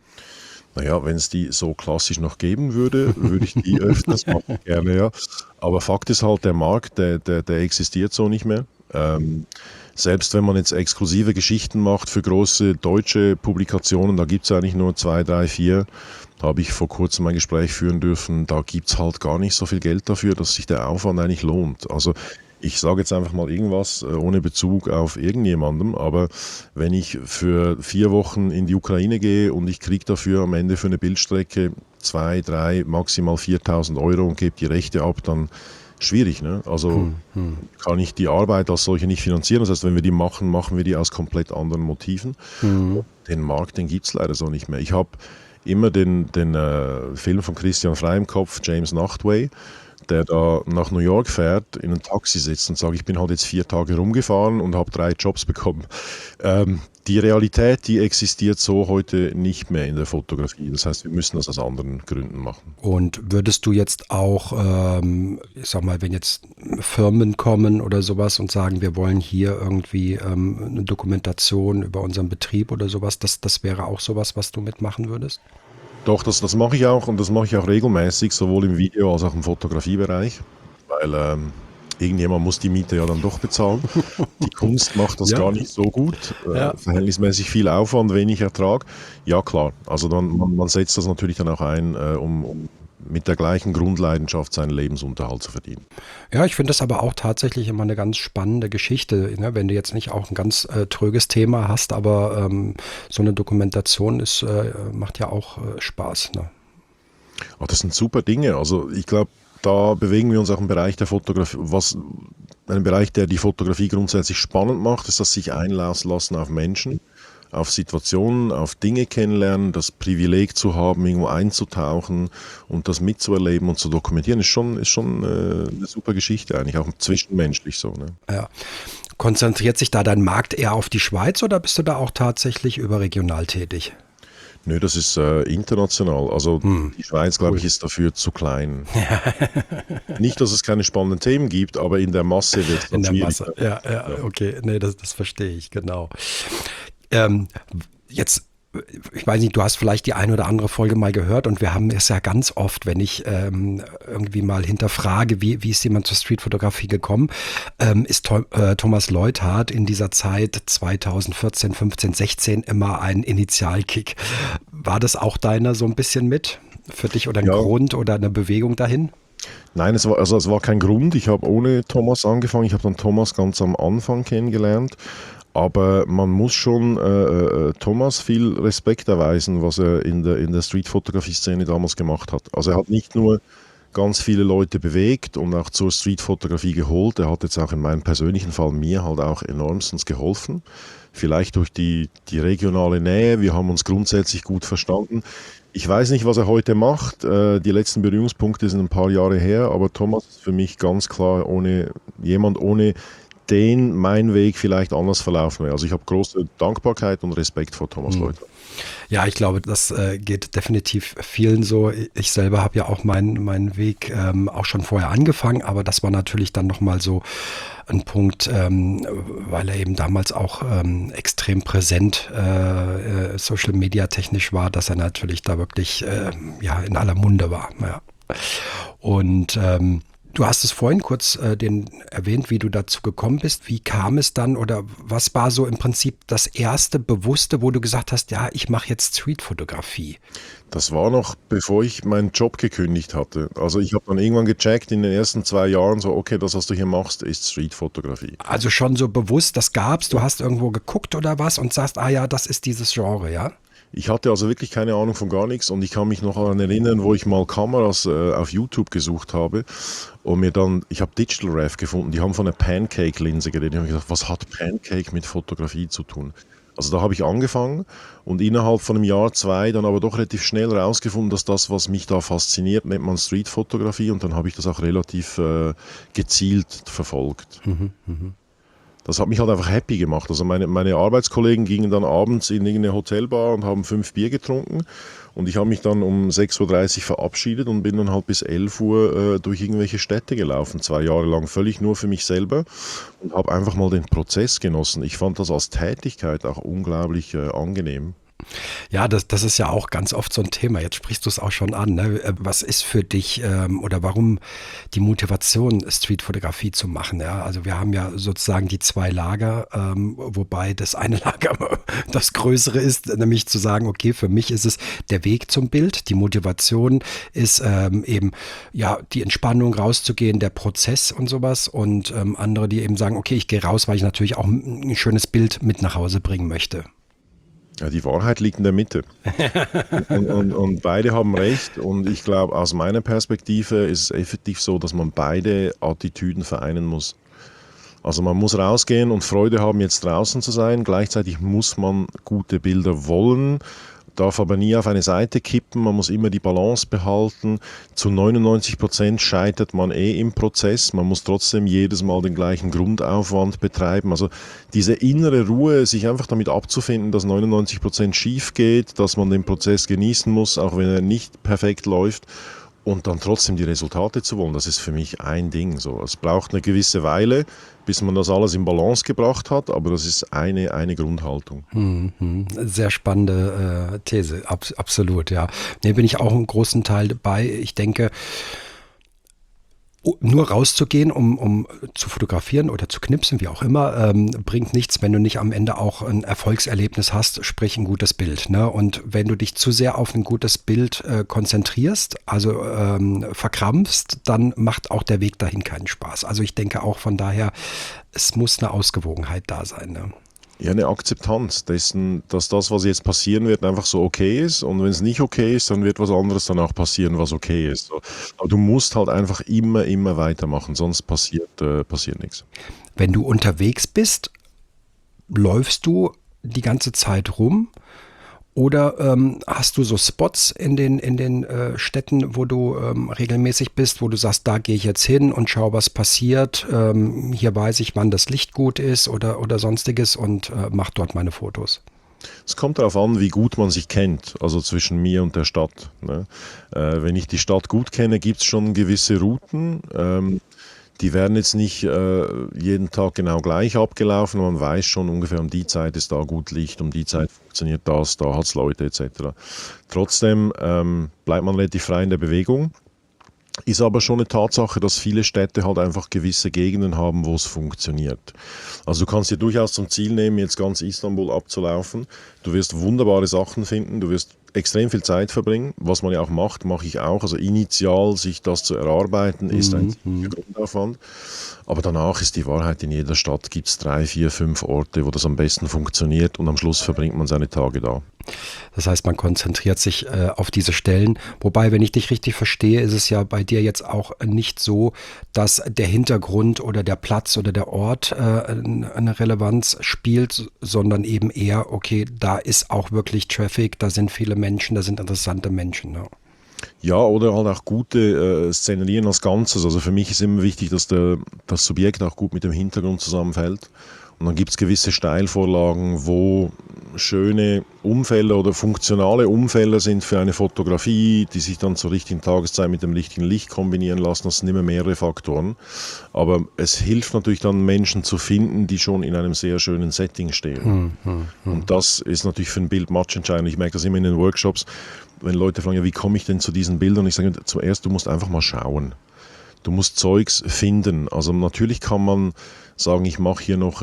Naja, wenn es die so klassisch noch geben würde, würde ich die öfters machen, gerne, ja. Aber Fakt ist halt, der Markt, der existiert so nicht mehr. Selbst wenn man jetzt exklusive Geschichten macht für große deutsche Publikationen, da gibt es eigentlich nur 2, 3, 4. Da habe ich vor kurzem ein Gespräch führen dürfen, da gibt es halt gar nicht so viel Geld dafür, dass sich der Aufwand eigentlich lohnt. Also ich sage jetzt einfach mal irgendwas ohne Bezug auf irgendjemandem, aber wenn ich für 4 Wochen in die Ukraine gehe und ich kriege dafür am Ende für eine Bildstrecke 2, 3, maximal 4.000 Euro und gebe die Rechte ab, dann schwierig, ne? Also kann ich die Arbeit als solche nicht finanzieren. Das heißt, wenn wir die machen, machen wir die aus komplett anderen Motiven. Den Markt, den gibt es leider so nicht mehr. Ich habe immer den Film von Christian Frey im Kopf, James Nachtwey, der da nach New York fährt, in ein Taxi sitzt und sagt, ich bin halt jetzt 4 Tage rumgefahren und habe 3 Jobs bekommen. Die Realität, die existiert so heute nicht mehr in der Fotografie. Das heißt, wir müssen das aus anderen Gründen machen. Und würdest du jetzt auch, ich sag mal, wenn jetzt Firmen kommen oder sowas und sagen, wir wollen hier irgendwie eine Dokumentation über unseren Betrieb oder sowas, das wäre auch sowas, was du mitmachen würdest? Doch, das mache ich auch und das mache ich auch regelmäßig, sowohl im Video als auch im Fotografiebereich, weil irgendjemand muss die Miete ja dann doch bezahlen. Die Kunst macht das Ja. gar nicht so gut, Ja. verhältnismäßig viel Aufwand, wenig Ertrag. Ja klar, also man setzt das natürlich dann auch ein, um mit der gleichen Grundleidenschaft seinen Lebensunterhalt zu verdienen. Ja, ich finde das aber auch tatsächlich immer eine ganz spannende Geschichte, ne? Wenn du jetzt nicht auch ein ganz tröges Thema hast, aber so eine Dokumentation macht ja auch Spaß. Ne? Ach, das sind super Dinge. Also ich glaube, da bewegen wir uns auch im Bereich der Fotografie. Ein Bereich, der die Fotografie grundsätzlich spannend macht, ist das sich einlassen auf Menschen, auf Situationen, auf Dinge kennenlernen, das Privileg zu haben, irgendwo einzutauchen und das mitzuerleben und zu dokumentieren, ist schon eine super Geschichte eigentlich, auch zwischenmenschlich so. Ne? Ja. Konzentriert sich da dein Markt eher auf die Schweiz oder bist du da auch tatsächlich überregional tätig? Nö, das ist international. Also die Schweiz, glaube ich, ist dafür zu klein. Nicht, dass es keine spannenden Themen gibt, aber in der Masse wird es dann In der schwierig. Masse. Ja, okay. Nee, das verstehe ich, genau. Jetzt, ich weiß nicht, du hast vielleicht die eine oder andere Folge mal gehört und wir haben es ja ganz oft, wenn ich irgendwie mal hinterfrage, wie ist jemand zur Streetfotografie gekommen, ist Thomas Leuthardt in dieser Zeit 2014, 15, 16 immer ein Initialkick. War das auch deiner so ein bisschen mit? Für dich oder ein Ja. Grund oder eine Bewegung dahin? Nein, es war kein Grund. Ich habe ohne Thomas angefangen. Ich habe dann Thomas ganz am Anfang kennengelernt. Aber man muss schon Thomas viel Respekt erweisen, was er in der Streetfotografie-Szene damals gemacht hat. Also er hat nicht nur ganz viele Leute bewegt und auch zur Streetfotografie geholt. Er hat jetzt auch in meinem persönlichen Fall mir halt auch enormstens geholfen. Vielleicht durch die regionale Nähe. Wir haben uns grundsätzlich gut verstanden. Ich weiß nicht, was er heute macht. Die letzten Berührungspunkte sind ein paar Jahre her, aber Thomas ist für mich ganz klar ohne den mein Weg vielleicht anders verlaufen wäre. Also ich habe große Dankbarkeit und Respekt vor Thomas Leuthard. Ja, ich glaube, das geht definitiv vielen so. Ich selber habe ja auch meinen Weg auch schon vorher angefangen, aber das war natürlich dann nochmal so ein Punkt, weil er eben damals auch extrem präsent Social Media technisch war, dass er natürlich da wirklich ja, in aller Munde war. Ja. Und du hast es vorhin kurz erwähnt, wie du dazu gekommen bist. Wie kam es dann oder was war so im Prinzip das erste Bewusste, wo du gesagt hast, ja, ich mache jetzt Streetfotografie? Das war noch, bevor ich meinen Job gekündigt hatte. Also ich habe dann irgendwann gecheckt in den ersten 2 Jahren so, okay, das, was du hier machst, ist Streetfotografie. Also schon so bewusst, das gab's, du hast irgendwo geguckt oder was und sagst, ah ja, das ist dieses Genre, ja? Ich hatte also wirklich keine Ahnung von gar nichts und ich kann mich noch daran erinnern, wo ich mal Kameras auf YouTube gesucht habe und ich habe Digital Ref gefunden, die haben von einer Pancake-Linse geredet. Ich habe gesagt, was hat Pancake mit Fotografie zu tun? Also da habe ich angefangen und innerhalb von einem Jahr, 2 dann aber doch relativ schnell rausgefunden, dass das, was mich da fasziniert, nennt man Streetfotografie und dann habe ich das auch relativ gezielt verfolgt. Das hat mich halt einfach happy gemacht. Also meine Arbeitskollegen gingen dann abends in irgendeine Hotelbar und haben 5 Bier getrunken. Und ich habe mich dann um 6:30 Uhr verabschiedet und bin dann halt bis 11 Uhr durch irgendwelche Städte gelaufen, 2 Jahre lang, völlig nur für mich selber und habe einfach mal den Prozess genossen. Ich fand das als Tätigkeit auch unglaublich angenehm. Ja, das ist ja auch ganz oft so ein Thema. Jetzt sprichst du es auch schon an. Ne? Was ist für dich oder warum die Motivation, Streetfotografie zu machen? Ja? Also wir haben ja sozusagen die 2 Lager, wobei das eine Lager das größere ist, nämlich zu sagen, okay, für mich ist es der Weg zum Bild. Die Motivation ist eben ja die Entspannung, rauszugehen, der Prozess und sowas. Und andere, die eben sagen, okay, ich gehe raus, weil ich natürlich auch ein schönes Bild mit nach Hause bringen möchte. Ja, die Wahrheit liegt in der Mitte. Und beide haben recht. Und ich glaube, aus meiner Perspektive ist es effektiv so, dass man beide Attitüden vereinen muss. Also man muss rausgehen und Freude haben, jetzt draußen zu sein. Gleichzeitig muss man gute Bilder wollen, darf aber nie auf eine Seite kippen. Man muss immer die Balance behalten. Zu 99% scheitert man im Prozess. Man muss trotzdem jedes Mal den gleichen Grundaufwand betreiben. Also diese innere Ruhe, sich einfach damit abzufinden, dass 99% schief geht, dass man den Prozess genießen muss, auch wenn er nicht perfekt läuft. Und dann trotzdem die Resultate zu wollen, das ist für mich ein Ding. So. Es braucht eine gewisse Weile, bis man das alles in Balance gebracht hat, aber das ist eine Grundhaltung. Sehr spannende These, absolut, ja. Nee, bin ich auch einen großen Teil dabei. Ich denke, nur rauszugehen, um zu fotografieren oder zu knipsen, wie auch immer, bringt nichts, wenn du nicht am Ende auch ein Erfolgserlebnis hast, sprich ein gutes Bild. Ne? Und wenn du dich zu sehr auf ein gutes Bild konzentrierst, also verkrampfst, dann macht auch der Weg dahin keinen Spaß. Also ich denke auch von daher, es muss eine Ausgewogenheit da sein. Ne? Ja, eine Akzeptanz dessen, dass das, was jetzt passieren wird, einfach so okay ist. Und wenn es nicht okay ist, dann wird was anderes dann auch passieren, was okay ist. So. Aber du musst halt einfach immer weitermachen, sonst passiert nichts. Wenn du unterwegs bist, läufst du die ganze Zeit rum? Oder hast du so Spots in den Städten, wo du regelmäßig bist, wo du sagst, da gehe ich jetzt hin und schau, was passiert. Hier weiß ich, wann das Licht gut ist oder sonstiges und mach dort meine Fotos. Es kommt darauf an, wie gut man sich kennt, also zwischen mir und der Stadt. Ne? Wenn ich die Stadt gut kenne, gibt es schon gewisse Routen. Die werden jetzt nicht jeden Tag genau gleich abgelaufen, man weiß schon ungefähr, um die Zeit ist da gut Licht, um die Zeit funktioniert das, da hat es Leute etc. Trotzdem bleibt man relativ frei in der Bewegung. Ist aber schon eine Tatsache, dass viele Städte halt einfach gewisse Gegenden haben, wo es funktioniert. Also du kannst dir durchaus zum Ziel nehmen, jetzt ganz Istanbul abzulaufen. Du wirst wunderbare Sachen finden, du wirst extrem viel Zeit verbringen, was man ja auch macht, mache ich auch. Also initial sich das zu erarbeiten, ist ein ziemlicher Grundaufwand. Aber danach ist die Wahrheit, in jeder Stadt gibt es 3, 4, 5 Orte, wo das am besten funktioniert und am Schluss verbringt man seine Tage da. Das heißt, man konzentriert sich auf diese Stellen. Wobei, wenn ich dich richtig verstehe, ist es ja bei dir jetzt auch nicht so, dass der Hintergrund oder der Platz oder der Ort eine Relevanz spielt, sondern eben eher, okay, da ist auch wirklich Traffic, da sind viele Menschen, da sind interessante Menschen. Ne? Ja, oder halt auch gute Szenerieren als Ganzes. Also für mich ist immer wichtig, dass das Subjekt auch gut mit dem Hintergrund zusammenfällt. Und dann gibt es gewisse Steilvorlagen, wo schöne Umfelder oder funktionale Umfelder sind für eine Fotografie, die sich dann zur richtigen Tageszeit mit dem richtigen Licht kombinieren lassen. Das sind immer mehrere Faktoren. Aber es hilft natürlich dann, Menschen zu finden, die schon in einem sehr schönen Setting stehen. Und das ist natürlich für ein Bild matchentscheidend. Ich merke das immer in den Workshops, wenn Leute fragen, ja, wie komme ich denn zu diesen Bildern? Ich sage, zuerst, du musst einfach mal schauen. Du musst Zeugs finden. Also natürlich kann man sagen, ich mache hier noch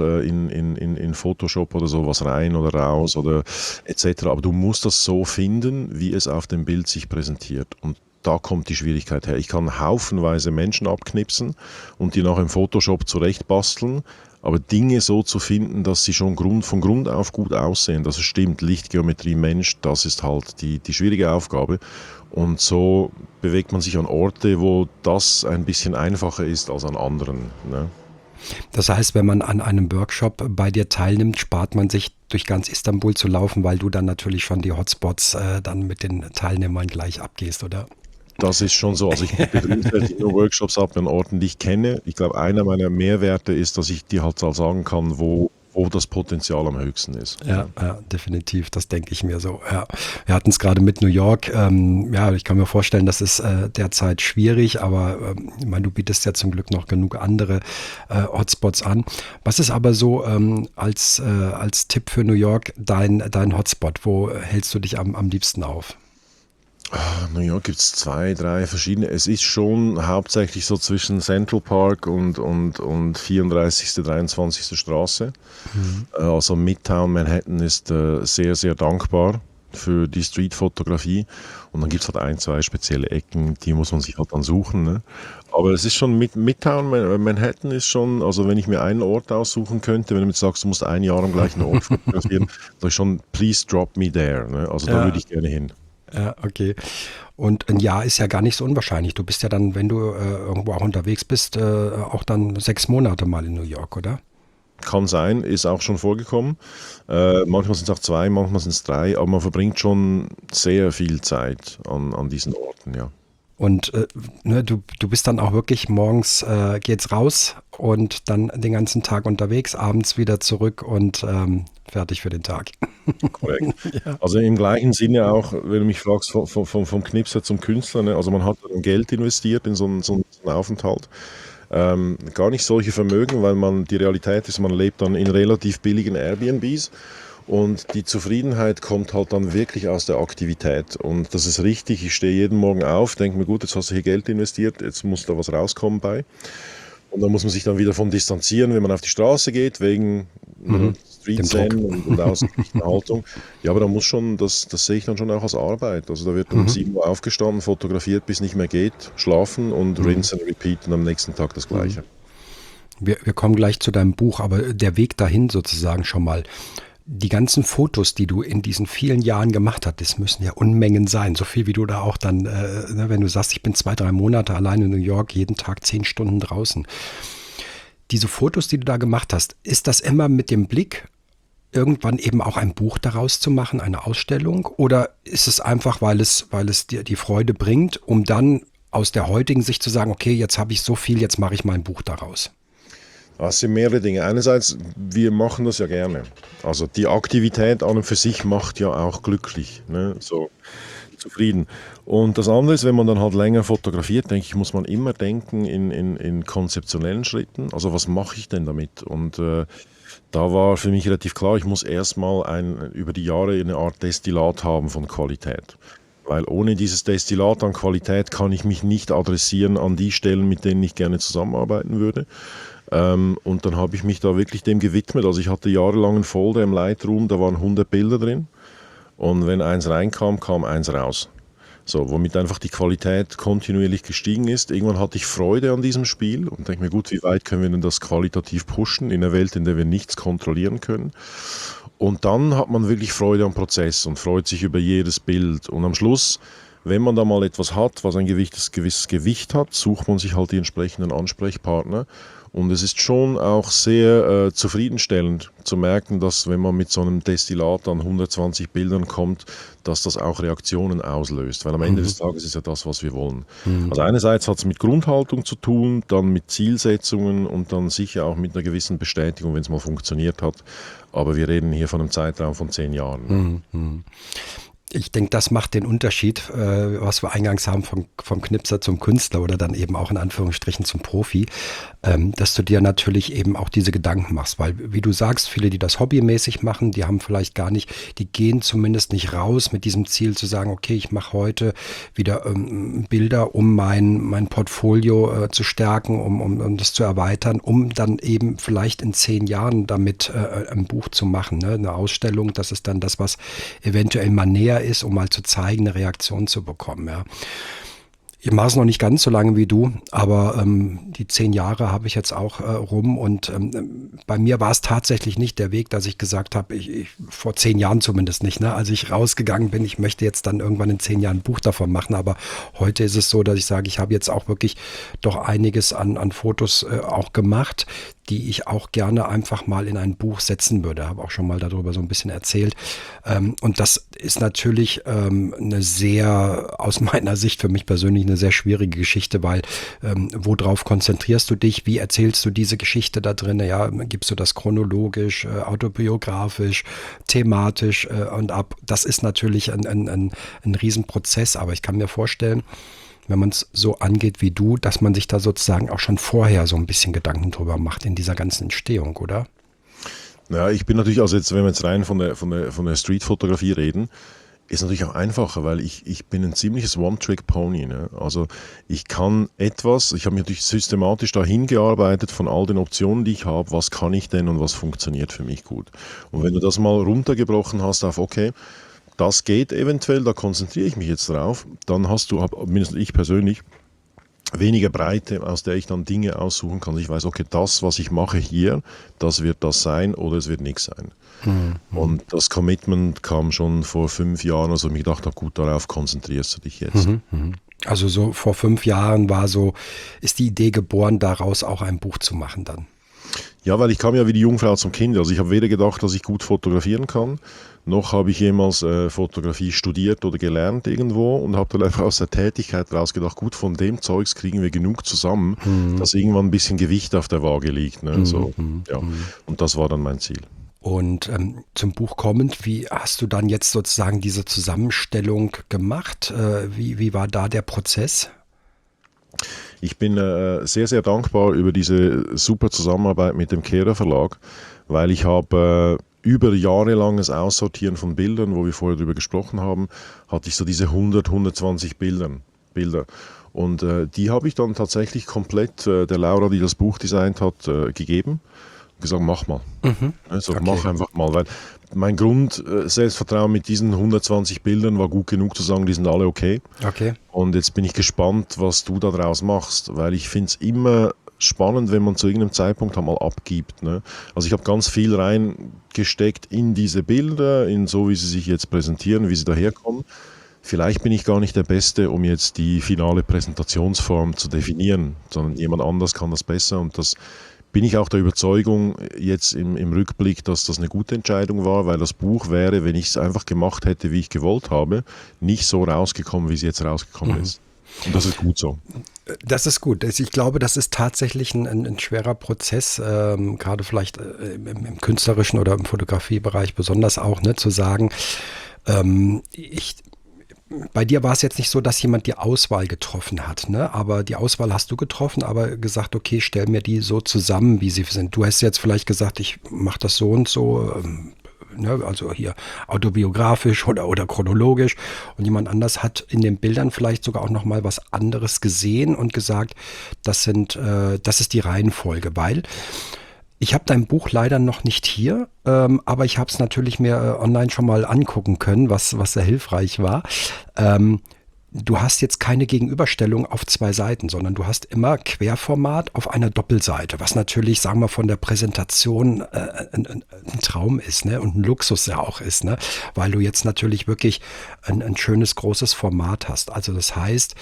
in Photoshop oder so was rein oder raus oder etc. Aber du musst das so finden, wie es auf dem Bild sich präsentiert. Und da kommt die Schwierigkeit her. Ich kann haufenweise Menschen abknipsen und die nach im Photoshop zurechtbasteln, aber Dinge so zu finden, dass sie schon von Grund auf gut aussehen, dass es stimmt, Licht, Geometrie, Mensch, das ist halt die schwierige Aufgabe. Und so bewegt man sich an Orte, wo das ein bisschen einfacher ist als an anderen. Ne? Das heißt, wenn man an einem Workshop bei dir teilnimmt, spart man sich durch ganz Istanbul zu laufen, weil du dann natürlich schon die Hotspots dann mit den Teilnehmern gleich abgehst, oder? Das ist schon so. Also ich biete grundsätzlich nur Workshops ab an Orten, die ich kenne. Ich glaube, einer meiner Mehrwerte ist, dass ich dir halt sagen kann, wo das Potenzial am höchsten ist. Ja, ja, definitiv, das denke ich mir so. Ja. Wir hatten es gerade mit New York. Ja, ich kann mir vorstellen, das ist derzeit schwierig, aber ich meine, du bietest ja zum Glück noch genug andere Hotspots an. Was ist aber so als Tipp für New York dein Hotspot? Wo hältst du dich am liebsten auf? New York gibt es 2, 3 verschiedene. Es ist schon hauptsächlich so zwischen Central Park und 34., 23. Straße. Also Midtown Manhattan ist sehr, sehr dankbar für die Streetfotografie. Und dann gibt es halt 1, 2 spezielle Ecken, die muss man sich halt dann suchen. Ne? Aber es ist schon Midtown Manhattan ist schon, also wenn ich mir einen Ort aussuchen könnte, wenn du mir sagst, du musst ein Jahr am gleichen Ort fotografieren, sag ich schon, please drop me there. Ne? Also da würde ich gerne hin. Ja, okay. Und ein Jahr ist ja gar nicht so unwahrscheinlich. Du bist ja dann, wenn du irgendwo auch unterwegs bist, auch dann 6 Monate mal in New York, oder? Kann sein, ist auch schon vorgekommen. Manchmal sind es auch 2, manchmal sind es 3, aber man verbringt schon sehr viel Zeit an diesen Orten, ja. Und ne, du bist dann auch wirklich morgens geht's raus und dann den ganzen Tag unterwegs, abends wieder zurück und fertig für den Tag. Korrekt. Ja. Also im gleichen Sinne auch, wenn du mich fragst, vom Knipser zum Künstler, ne? Also man hat dann Geld investiert in so einen Aufenthalt. Gar nicht solche Vermögen, weil die Realität ist, man lebt dann in relativ billigen Airbnbs. Und die Zufriedenheit kommt halt dann wirklich aus der Aktivität. Und das ist richtig, ich stehe jeden Morgen auf, denke mir, gut, jetzt hast du hier Geld investiert, jetzt muss da was rauskommen bei. Und dann muss man sich dann wieder von distanzieren, wenn man auf die Straße geht, wegen Street Zen und ausgeglichener Haltung. Ja, aber da muss schon, das sehe ich dann schon auch als Arbeit. Also da wird um 7 Uhr aufgestanden, fotografiert, bis nicht mehr geht, schlafen und rinse and repeat und am nächsten Tag das Gleiche. Wir kommen gleich zu deinem Buch, aber der Weg dahin sozusagen schon mal. Die ganzen Fotos, die du in diesen vielen Jahren gemacht hast, das müssen ja Unmengen sein. So viel wie du da auch dann, wenn du sagst, ich bin 2, 3 Monate allein in New York, jeden Tag 10 Stunden draußen. Diese Fotos, die du da gemacht hast, ist das immer mit dem Blick, irgendwann eben auch ein Buch daraus zu machen, eine Ausstellung? Oder ist es einfach, weil es dir die Freude bringt, um dann aus der heutigen Sicht zu sagen, okay, jetzt habe ich so viel, jetzt mache ich mal ein Buch daraus? Das sind mehrere Dinge. Einerseits, wir machen das ja gerne. Also die Aktivität an und für sich macht ja auch glücklich, ne? So zufrieden. Und das andere ist, wenn man dann halt länger fotografiert, denke ich, muss man immer denken in konzeptionellen Schritten. Also was mache ich denn damit? Und da war für mich relativ klar, ich muss erstmal über die Jahre eine Art Destillat haben von Qualität. Weil ohne dieses Destillat an Qualität kann ich mich nicht adressieren an die Stellen, mit denen ich gerne zusammenarbeiten würde. Und dann habe ich mich da wirklich dem gewidmet. Also ich hatte jahrelang einen Folder im Lightroom, da waren 100 Bilder drin. Und wenn eins reinkam, kam eins raus. So, womit einfach die Qualität kontinuierlich gestiegen ist. Irgendwann hatte ich Freude an diesem Spiel und denke mir, gut, wie weit können wir denn das qualitativ pushen in einer Welt, in der wir nichts kontrollieren können? Und dann hat man wirklich Freude am Prozess und freut sich über jedes Bild. Und am Schluss, wenn man da mal etwas hat, was ein gewisses Gewicht hat, sucht man sich halt die entsprechenden Ansprechpartner. Und es ist schon auch sehr zufriedenstellend zu merken, dass wenn man mit so einem Destillat an 120 Bildern kommt, dass das auch Reaktionen auslöst. Weil am Ende des Tages ist ja das, was wir wollen. Also einerseits hat es mit Grundhaltung zu tun, dann mit Zielsetzungen und dann sicher auch mit einer gewissen Bestätigung, wenn es mal funktioniert hat. Aber wir reden hier von einem Zeitraum von 10 Jahren. Ich denke, das macht den Unterschied, was wir eingangs haben, vom Knipser zum Künstler oder dann eben auch in Anführungsstrichen zum Profi, dass du dir natürlich eben auch diese Gedanken machst, weil wie du sagst, viele, die das hobbymäßig machen, die haben vielleicht gar nicht, die gehen zumindest nicht raus mit diesem Ziel zu sagen, okay, ich mache heute wieder Bilder, um mein Portfolio zu stärken, um das zu erweitern, um dann eben vielleicht in 10 Jahren damit ein Buch zu machen, ne? Eine Ausstellung, das ist dann das, was eventuell mal näher ist, um mal zu zeigen, eine Reaktion zu bekommen. Ja. Ich mache es noch nicht ganz so lange wie du, aber die 10 Jahre habe ich jetzt auch rum und bei mir war es tatsächlich nicht der Weg, dass ich gesagt habe, vor 10 Jahren zumindest nicht, ne, als ich rausgegangen bin, ich möchte jetzt dann irgendwann in 10 Jahren ein Buch davon machen, aber heute ist es so, dass ich sage, ich habe jetzt auch wirklich doch einiges an Fotos auch gemacht, die ich auch gerne einfach mal in ein Buch setzen würde. Habe auch schon mal darüber so ein bisschen erzählt. Und das ist natürlich eine sehr, aus meiner Sicht für mich persönlich eine sehr schwierige Geschichte, weil worauf konzentrierst du dich? Wie erzählst du diese Geschichte da drin? Ja, gibst du das chronologisch, autobiografisch, thematisch und ab? Das ist natürlich ein Riesenprozess, aber ich kann mir vorstellen, wenn man es so angeht wie du, dass man sich da sozusagen auch schon vorher so ein bisschen Gedanken drüber macht in dieser ganzen Entstehung, oder? Ja, ich bin natürlich, also jetzt, wenn wir jetzt rein von der Streetfotografie reden, ist natürlich auch einfacher, weil ich bin ein ziemliches One-Trick-Pony. Ne? Also ich kann etwas, ich habe mich natürlich systematisch dahin gearbeitet von all den Optionen, die ich habe, was kann ich denn und was funktioniert für mich gut. Und wenn du das mal runtergebrochen hast auf, okay, das geht eventuell, da konzentriere ich mich jetzt drauf, dann hast du, mindestens ich persönlich, weniger Breite, aus der ich dann Dinge aussuchen kann. Ich weiß, okay, das, was ich mache hier, das wird das sein oder es wird nichts sein. Und das Commitment kam schon vor 5 Jahren, also ich gedacht habe, gut, darauf konzentrierst du dich jetzt. Also so vor 5 Jahren ist die Idee geboren, daraus auch ein Buch zu machen dann. Ja, weil ich kam ja wie die Jungfrau zum Kind. Also ich habe weder gedacht, dass ich gut fotografieren kann, noch habe ich jemals Fotografie studiert oder gelernt irgendwo und habe dann einfach aus der Tätigkeit raus gedacht, gut, von dem Zeugs kriegen wir genug zusammen, dass irgendwann ein bisschen Gewicht auf der Waage liegt. Ne? Ja. Und das war dann mein Ziel. Und zum Buch kommend, wie hast du dann jetzt sozusagen diese Zusammenstellung gemacht? Wie war da der Prozess? Ich bin sehr, sehr dankbar über diese super Zusammenarbeit mit dem Kehrer Verlag, weil ich habe über jahrelanges Aussortieren von Bildern, wo wir vorher drüber gesprochen haben, hatte ich so diese 120 Bilder. Und die habe ich dann tatsächlich komplett der Laura, die das Buch designt hat, gegeben. Gesagt, mach mal. Also okay. Mach einfach mal, weil mein Selbstvertrauen mit diesen 120 Bildern war gut genug zu sagen, die sind alle okay. Und jetzt bin ich gespannt, was du daraus machst, weil ich finde es immer spannend, wenn man zu irgendeinem Zeitpunkt einmal abgibt. Ne? Also ich habe ganz viel reingesteckt in diese Bilder, in so wie sie sich jetzt präsentieren, wie sie daherkommen. Vielleicht bin ich gar nicht der Beste, um jetzt die finale Präsentationsform zu definieren, sondern jemand anders kann das besser und das bin ich auch der Überzeugung jetzt im Rückblick, dass das eine gute Entscheidung war, weil das Buch wäre, wenn ich es einfach gemacht hätte, wie ich gewollt habe, nicht so rausgekommen, wie es jetzt rausgekommen ist. Und das ist gut so. Das ist gut. Ich glaube, das ist tatsächlich ein schwerer Prozess, gerade vielleicht im künstlerischen oder im Fotografiebereich besonders auch, ne, zu sagen, bei dir war es jetzt nicht so, dass jemand die Auswahl getroffen hat, ne? Aber die Auswahl hast du getroffen, aber gesagt, okay, stell mir die so zusammen, wie sie sind. Du hast jetzt vielleicht gesagt, ich mache das so und so. ne, also hier autobiografisch oder chronologisch, und jemand anders hat in den Bildern vielleicht sogar auch nochmal was anderes gesehen und gesagt, das ist die Reihenfolge, weil ich habe dein Buch leider noch nicht hier, aber ich habe es natürlich mir online schon mal angucken können, was sehr hilfreich war. Du hast jetzt keine Gegenüberstellung auf 2 Seiten, sondern du hast immer Querformat auf einer Doppelseite, was natürlich, sagen wir, von der Präsentation ein Traum ist, ne? Und ein Luxus ja auch ist, ne? Weil du jetzt natürlich wirklich ein schönes, großes Format hast. Also das heißt,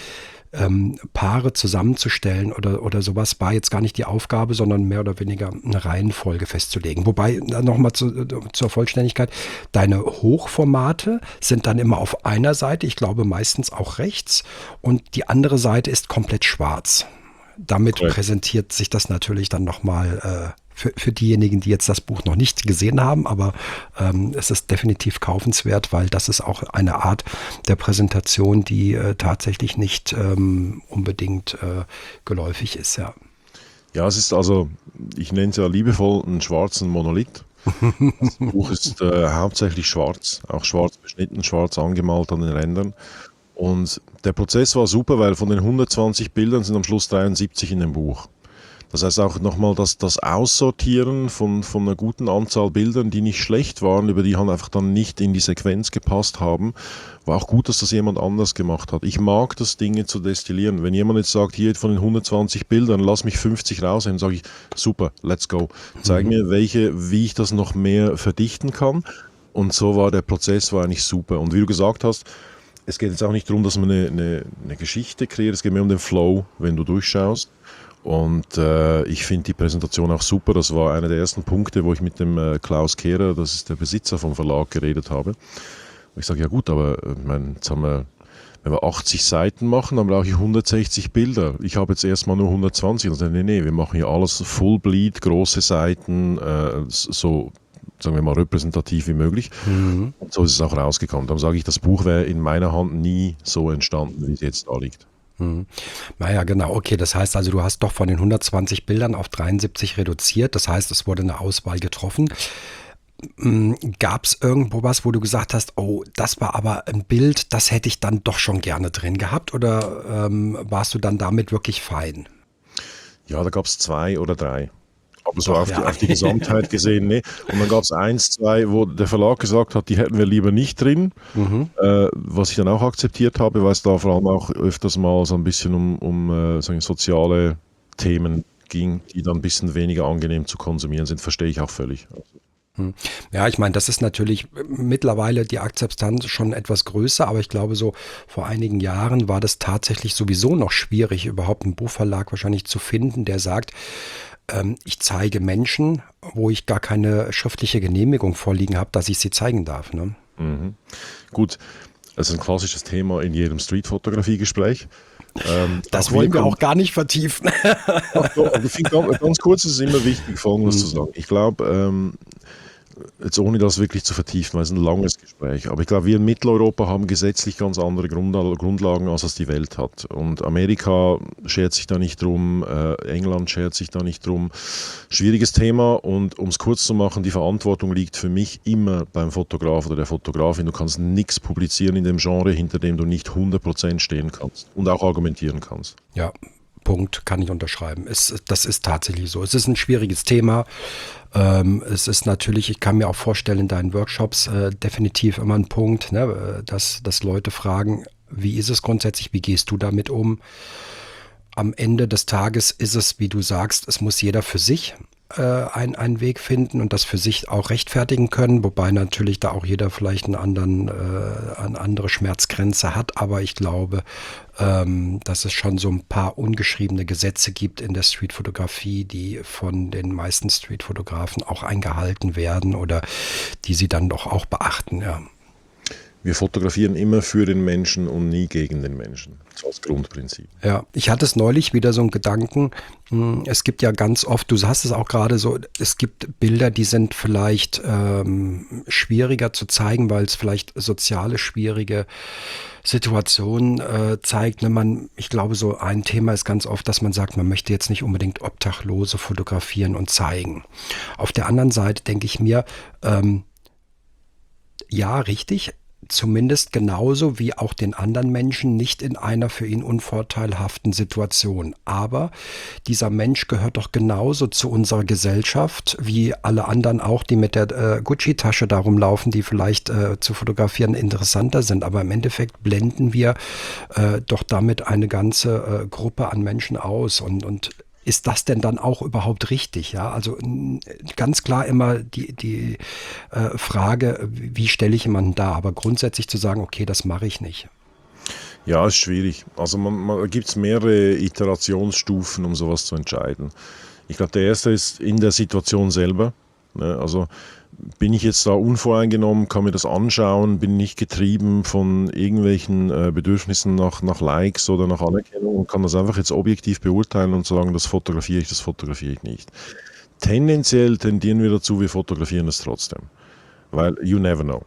Paare zusammenzustellen oder sowas war jetzt gar nicht die Aufgabe, sondern mehr oder weniger eine Reihenfolge festzulegen. Wobei, nochmal zur Vollständigkeit, deine Hochformate sind dann immer auf einer Seite, ich glaube meistens auch rechts, und die andere Seite ist komplett schwarz. Damit präsentiert sich das natürlich dann nochmal für diejenigen, die jetzt das Buch noch nicht gesehen haben, aber es ist definitiv kaufenswert, weil das ist auch eine Art der Präsentation, die tatsächlich nicht unbedingt geläufig ist, ja. Ja, es ist also, ich nenne es ja liebevoll einen schwarzen Monolith. Das Buch ist hauptsächlich schwarz, auch schwarz beschnitten, schwarz angemalt an den Rändern. Und der Prozess war super, weil von den 120 Bildern sind am Schluss 73 in dem Buch. Das heißt auch nochmal, dass das Aussortieren von einer guten Anzahl Bildern, die nicht schlecht waren, über die halt einfach dann nicht in die Sequenz gepasst haben, war auch gut, dass das jemand anders gemacht hat. Ich mag das, Dinge zu destillieren. Wenn jemand jetzt sagt, hier von den 120 Bildern, lass mich 50 rausnehmen, sage ich, super, let's go. Zeig mir, wie ich das noch mehr verdichten kann. Und so war der Prozess eigentlich super. Und wie du gesagt hast, es geht jetzt auch nicht darum, dass man eine Geschichte kreiert, es geht mehr um den Flow, wenn du durchschaust. Und ich finde die Präsentation auch super. Das war einer der ersten Punkte, wo ich mit dem Klaus Kehrer, das ist der Besitzer vom Verlag, geredet habe. Und ich sage, ja gut, aber jetzt haben wir, wenn wir 80 Seiten machen, dann brauche ich 160 Bilder. Ich habe jetzt erstmal nur 120. Und dann, nee, wir machen hier alles Full Bleed, große Seiten, so, sagen wir mal, repräsentativ wie möglich. Und so ist es auch rausgekommen. Dann sage ich, das Buch wäre in meiner Hand nie so entstanden, wie es jetzt da liegt. Naja, genau. Okay, das heißt also, du hast doch von den 120 Bildern auf 73 reduziert. Das heißt, es wurde eine Auswahl getroffen. Gab es irgendwo was, wo du gesagt hast, oh, das war aber ein Bild, das hätte ich dann doch schon gerne drin gehabt? Oder warst du dann damit wirklich fein? Ja, da gab es 2 oder 3. Aber so auf die Gesamtheit gesehen, ne. Und dann gab es 1, 2, wo der Verlag gesagt hat, die hätten wir lieber nicht drin, was ich dann auch akzeptiert habe, weil es da vor allem auch öfters mal so ein bisschen um soziale Themen ging, die dann ein bisschen weniger angenehm zu konsumieren sind, verstehe ich auch völlig. Ja, ich meine, das ist natürlich mittlerweile die Akzeptanz schon etwas größer, aber ich glaube, so vor einigen Jahren war das tatsächlich sowieso noch schwierig, überhaupt einen Buchverlag wahrscheinlich zu finden, der sagt, ich zeige Menschen, wo ich gar keine schriftliche Genehmigung vorliegen habe, dass ich sie zeigen darf. Ne? Gut, das ist ein klassisches Thema in jedem Streetfotografie-Gespräch. Das wollen wir auch gar nicht vertiefen. Ganz kurz ist es immer wichtig, Folgendes zu sagen. Ich glaube, jetzt ohne das wirklich zu vertiefen, weil es ein langes Gespräch, aber ich glaube, wir in Mitteleuropa haben gesetzlich ganz andere Grundlagen, als es die Welt hat. Und Amerika schert sich da nicht drum, England schert sich da nicht drum. Schwieriges Thema, und um es kurz zu machen, die Verantwortung liegt für mich immer beim Fotograf oder der Fotografin. Du kannst nichts publizieren in dem Genre, hinter dem du nicht 100% stehen kannst und auch argumentieren kannst. Ja, Punkt, kann ich unterschreiben. Das ist tatsächlich so. Es ist ein schwieriges Thema. Es ist natürlich, ich kann mir auch vorstellen, in deinen Workshops definitiv immer ein Punkt, ne, dass Leute fragen, wie ist es grundsätzlich, wie gehst du damit um? Am Ende des Tages ist es, wie du sagst, es muss jeder für sich einen Weg finden und das für sich auch rechtfertigen können, wobei natürlich da auch jeder vielleicht eine andere Schmerzgrenze hat, aber ich glaube, dass es schon so ein paar ungeschriebene Gesetze gibt in der Streetfotografie, die von den meisten Streetfotografen auch eingehalten werden oder die sie dann doch auch beachten, ja. Wir fotografieren immer für den Menschen und nie gegen den Menschen. Das ist das Grundprinzip. Ja, ich hatte es neulich wieder so einen Gedanken. Es gibt ja ganz oft, du hast es auch gerade so, es gibt Bilder, die sind vielleicht schwieriger zu zeigen, weil es vielleicht soziale, schwierige Situationen zeigt. Ich glaube, so ein Thema ist ganz oft, dass man sagt, man möchte jetzt nicht unbedingt Obdachlose fotografieren und zeigen. Auf der anderen Seite denke ich mir, Ja, richtig. Zumindest genauso wie auch den anderen Menschen nicht in einer für ihn unvorteilhaften Situation. Aber dieser Mensch gehört doch genauso zu unserer Gesellschaft wie alle anderen auch, die mit der Gucci-Tasche darum laufen, die vielleicht zu fotografieren interessanter sind. Aber im Endeffekt blenden wir doch damit eine ganze Gruppe an Menschen aus und ist das denn dann auch überhaupt richtig? Ja, also ganz klar immer die Frage, wie stelle ich jemanden dar? Aber grundsätzlich zu sagen, okay, das mache ich nicht. Ja, ist schwierig. Also da gibt es mehrere Iterationsstufen, um sowas zu entscheiden. Ich glaube, der erste ist in der Situation selber. Ne? Also bin ich jetzt da unvoreingenommen, kann mir das anschauen, bin nicht getrieben von irgendwelchen Bedürfnissen nach Likes oder nach Anerkennung und kann das einfach jetzt objektiv beurteilen und sagen, das fotografiere ich nicht. Tendenziell tendieren wir dazu, wir fotografieren es trotzdem, weil you never know.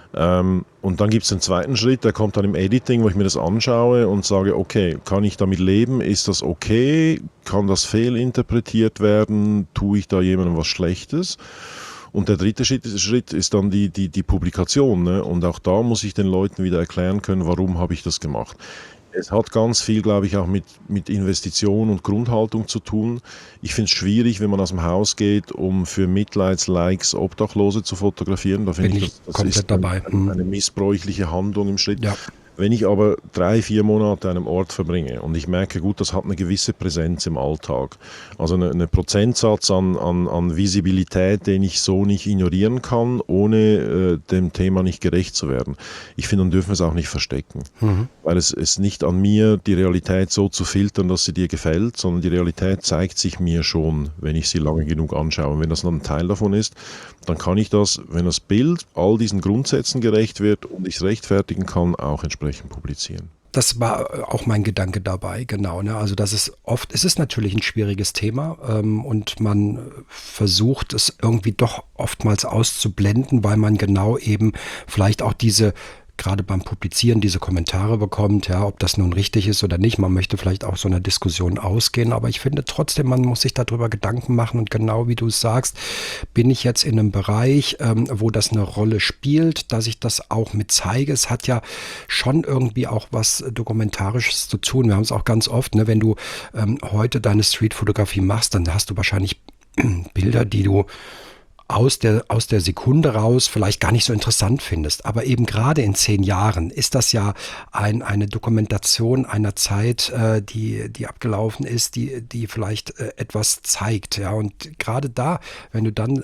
Und dann gibt es den zweiten Schritt, der kommt dann im Editing, wo ich mir das anschaue und sage, okay, kann ich damit leben? Ist das okay? Kann das fehlinterpretiert werden? Tue ich da jemandem was Schlechtes? Und der dritte Schritt ist dann die Publikation. Ne? Und auch da muss ich den Leuten wieder erklären können, warum habe ich das gemacht. Es hat ganz viel, glaube ich, auch mit Investition und Grundhaltung zu tun. Ich finde es schwierig, wenn man aus dem Haus geht, um für Mitleidslikes Obdachlose zu fotografieren. Da finde Bin ich, ich das komplett ist dabei. eine missbräuchliche Handlung im Schritt. Ja. Wenn ich aber 3-4 Monate an einem Ort verbringe und ich merke, gut, das hat eine gewisse Präsenz im Alltag, also eine Prozentsatz an Visibilität, den ich so nicht ignorieren kann, ohne dem Thema nicht gerecht zu werden. Ich finde, dann dürfen wir es auch nicht verstecken, weil es ist nicht an mir, die Realität so zu filtern, dass sie dir gefällt, sondern die Realität zeigt sich mir schon, wenn ich sie lange genug anschaue. Und wenn das noch ein Teil davon ist, dann kann ich das, wenn das Bild all diesen Grundsätzen gerecht wird und ich es rechtfertigen kann, auch entsprechend publizieren. Das war auch mein Gedanke dabei, genau. Ne? Also das ist oft, es ist natürlich ein schwieriges Thema und man versucht es irgendwie doch oftmals auszublenden, weil man genau eben vielleicht auch diese gerade beim Publizieren diese Kommentare bekommt, ja, ob das nun richtig ist oder nicht. Man möchte vielleicht auch so einer Diskussion ausgehen, aber ich finde trotzdem, man muss sich darüber Gedanken machen und genau wie du es sagst, bin ich jetzt in einem Bereich, wo das eine Rolle spielt, dass ich das auch mit zeige. Es hat ja schon irgendwie auch was Dokumentarisches zu tun. Wir haben es auch ganz oft, ne, wenn du heute deine Streetfotografie machst, dann hast du wahrscheinlich Bilder, die du aus der Sekunde raus vielleicht gar nicht so interessant findest. Aber eben gerade in 10 Jahren ist das ja eine Dokumentation einer Zeit, die abgelaufen ist, die vielleicht etwas zeigt. Ja, und gerade da, wenn du dann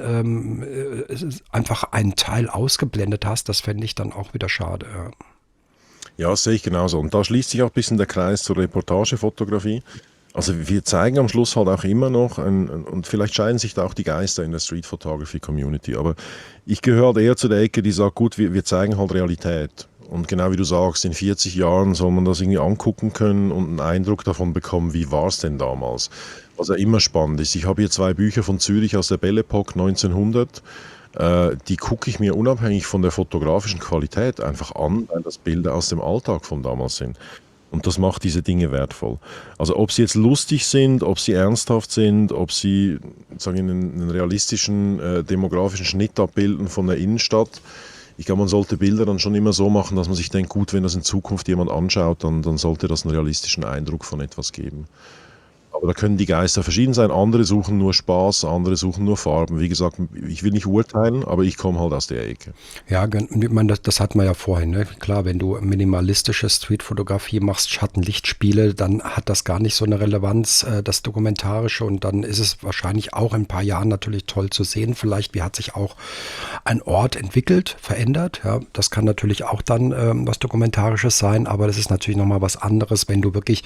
einfach einen Teil ausgeblendet hast, das fände ich dann auch wieder schade. Ja. Ja, das sehe ich genauso. Und da schließt sich auch ein bisschen der Kreis zur Reportagefotografie. Also wir zeigen am Schluss halt auch immer noch, und vielleicht scheiden sich da auch die Geister in der Street Photography Community, aber ich gehöre halt eher zu der Ecke, die sagt, gut, wir zeigen halt Realität. Und genau wie du sagst, in 40 Jahren soll man das irgendwie angucken können und einen Eindruck davon bekommen, wie war es denn damals. Was ja immer spannend ist. Ich habe hier 2 Bücher von Zürich aus der Belle Epoque 1900. Die gucke ich mir unabhängig von der fotografischen Qualität einfach an, weil das Bilder aus dem Alltag von damals sind. Und das macht diese Dinge wertvoll. Also ob sie jetzt lustig sind, ob sie ernsthaft sind, ob sie sagen, einen realistischen demografischen Schnitt abbilden von der Innenstadt. Ich glaube, man sollte Bilder dann schon immer so machen, dass man sich denkt, gut, wenn das in Zukunft jemand anschaut, dann sollte das einen realistischen Eindruck von etwas geben. Aber da können die Geister verschieden sein. Andere suchen nur Spaß, andere suchen nur Farben. Wie gesagt, ich will nicht urteilen, aber ich komme halt aus der Ecke. Ja, ich meine, das hat man ja vorhin. Ne? Klar, wenn du minimalistische Streetfotografie machst, Schatten-Lichtspiele, dann hat das gar nicht so eine Relevanz, das Dokumentarische. Und dann ist es wahrscheinlich auch in ein paar Jahren natürlich toll zu sehen. Vielleicht, wie hat sich auch ein Ort entwickelt, verändert. Ja, das kann natürlich auch dann was Dokumentarisches sein, aber das ist natürlich nochmal was anderes, wenn du wirklich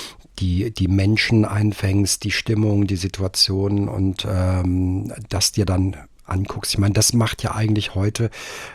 die Menschen einfängst, die Stimmung, die Situation und das dir dann anguckst. Ich meine, das macht ja eigentlich heute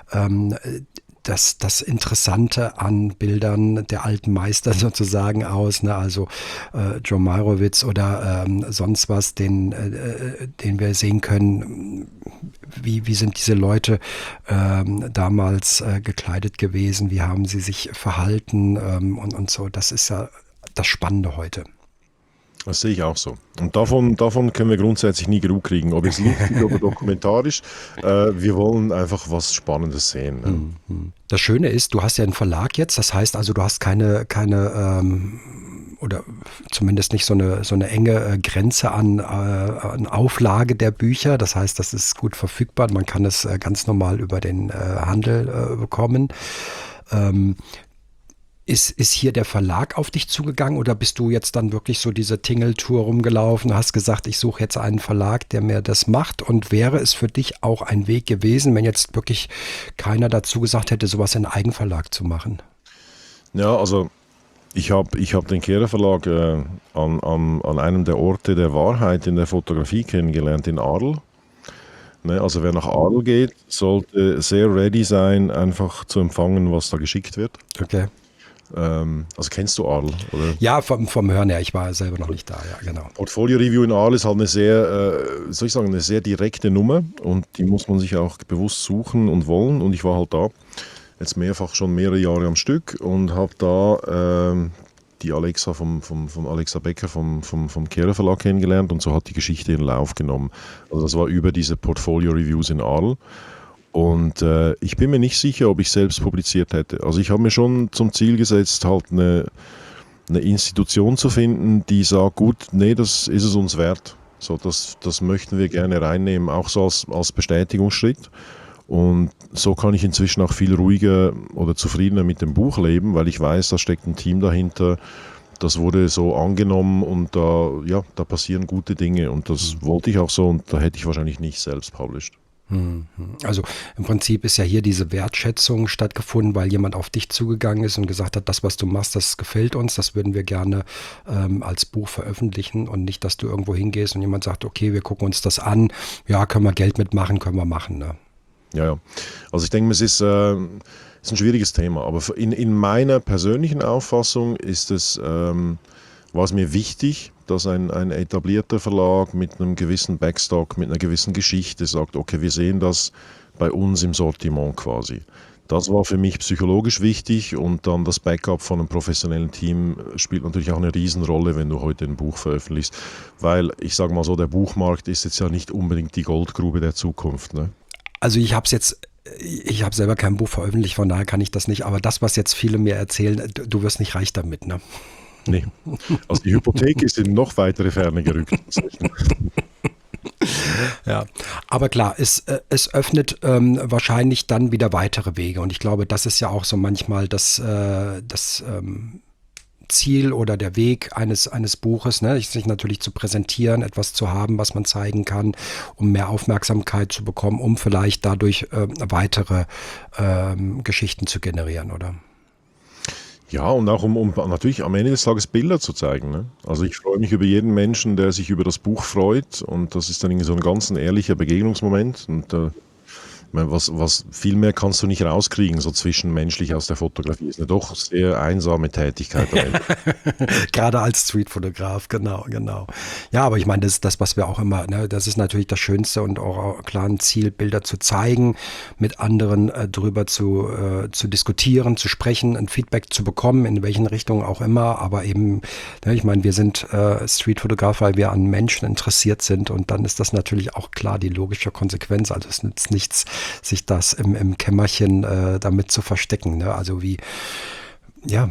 das Interessante an Bildern der alten Meister sozusagen aus, ne? Also Joe Meyrowitz oder sonst was, den wir sehen können. Wie sind diese Leute damals gekleidet gewesen? Wie haben sie sich verhalten und so? Das ist ja das Spannende heute. Das sehe ich auch so. Und davon können wir grundsätzlich nie genug kriegen, ob jetzt lustig oder dokumentarisch. Wir wollen einfach was Spannendes sehen. Ne? Das Schöne ist, du hast ja einen Verlag jetzt, das heißt also, du hast keine oder zumindest nicht so eine enge Grenze an Auflage der Bücher. Das heißt, das ist gut verfügbar. Man kann es ganz normal über den Handel bekommen. Ähm, ist hier der Verlag auf dich zugegangen oder bist du jetzt dann wirklich so diese Tingeltour rumgelaufen, hast gesagt, ich suche jetzt einen Verlag, der mir das macht, und wäre es für dich auch ein Weg gewesen, wenn jetzt wirklich keiner dazu gesagt hätte, sowas in Eigenverlag zu machen? Ja, also ich hab den Kehrer Verlag an einem der Orte der Wahrheit in der Fotografie kennengelernt, in Adel. Ne, also wer nach Adel geht, sollte sehr ready sein, einfach zu empfangen, was da geschickt wird. Okay. Also kennst du Adel, oder? Ja, vom Hören her, ich war selber noch nicht da, ja, genau. Portfolio Review in Aal ist halt eine sehr, soll ich sagen, eine sehr direkte Nummer und die muss man sich auch bewusst suchen und wollen. Und ich war halt da, jetzt mehrfach schon mehrere Jahre am Stück und habe da die Alexa vom Alexa Becker vom Kehrer Verlag kennengelernt und so hat die Geschichte ihren Lauf genommen. Also das war über diese Portfolio Reviews in Aal. Und ich bin mir nicht sicher, ob ich selbst publiziert hätte. Also ich habe mir schon zum Ziel gesetzt, halt eine Institution zu finden, die sagt, gut, nee, das ist es uns wert. So, das möchten wir gerne reinnehmen, auch so als Bestätigungsschritt. Und so kann ich inzwischen auch viel ruhiger oder zufriedener mit dem Buch leben, weil ich weiß, da steckt ein Team dahinter. Das wurde so angenommen und da passieren gute Dinge. Und das wollte ich auch so und da hätte ich wahrscheinlich nicht selbst published. Also im Prinzip ist ja hier diese Wertschätzung stattgefunden, weil jemand auf dich zugegangen ist und gesagt hat, das, was du machst, das gefällt uns, das würden wir gerne als Buch veröffentlichen, und nicht, dass du irgendwo hingehst und jemand sagt, okay, wir gucken uns das an, ja, können wir Geld mitmachen, können wir machen. Ne? Ja, ja. Also ich denke, ist ein schwieriges Thema, aber in meiner persönlichen Auffassung war es mir wichtig, dass ein etablierter Verlag mit einem gewissen Backstock, mit einer gewissen Geschichte sagt, okay, wir sehen das bei uns im Sortiment quasi. Das war für mich psychologisch wichtig und dann das Backup von einem professionellen Team spielt natürlich auch eine Riesenrolle, wenn du heute ein Buch veröffentlichst, weil ich sage mal so, der Buchmarkt ist jetzt ja nicht unbedingt die Goldgrube der Zukunft. Ne? Also ich habe selber kein Buch veröffentlicht, von daher kann ich das nicht, aber das, was jetzt viele mir erzählen, du wirst nicht reich damit, ne? Nee. Also die Hypothek ist in noch weitere Ferne gerückt. Ja, aber klar, es öffnet wahrscheinlich dann wieder weitere Wege, und ich glaube, das ist ja auch so manchmal das Ziel oder der Weg eines Buches, ne? Sich natürlich zu präsentieren, etwas zu haben, was man zeigen kann, um mehr Aufmerksamkeit zu bekommen, um vielleicht dadurch weitere Geschichten zu generieren, oder? Ja, und auch um natürlich am Ende des Tages Bilder zu zeigen. Ne? Also ich freue mich über jeden Menschen, der sich über das Buch freut und das ist dann irgendwie so ein ganz ein ehrlicher Begegnungsmoment und ich meine, was viel mehr kannst du nicht rauskriegen, so zwischenmenschlich aus der Fotografie. Ist eine doch sehr einsame Tätigkeit am Ende. Gerade als Streetfotograf, genau, genau. Ja, aber ich meine, das ist das, was wir auch immer, ne, das ist natürlich das Schönste und auch klar ein Ziel, Bilder zu zeigen, mit anderen drüber zu diskutieren, zu sprechen, ein Feedback zu bekommen, in welchen Richtungen auch immer. Aber eben, ne, ich meine, wir sind Streetfotograf, weil wir an Menschen interessiert sind, und dann ist das natürlich auch klar die logische Konsequenz. Also es nützt nichts, sich das im Kämmerchen damit zu verstecken. Ne? Also wie, ja,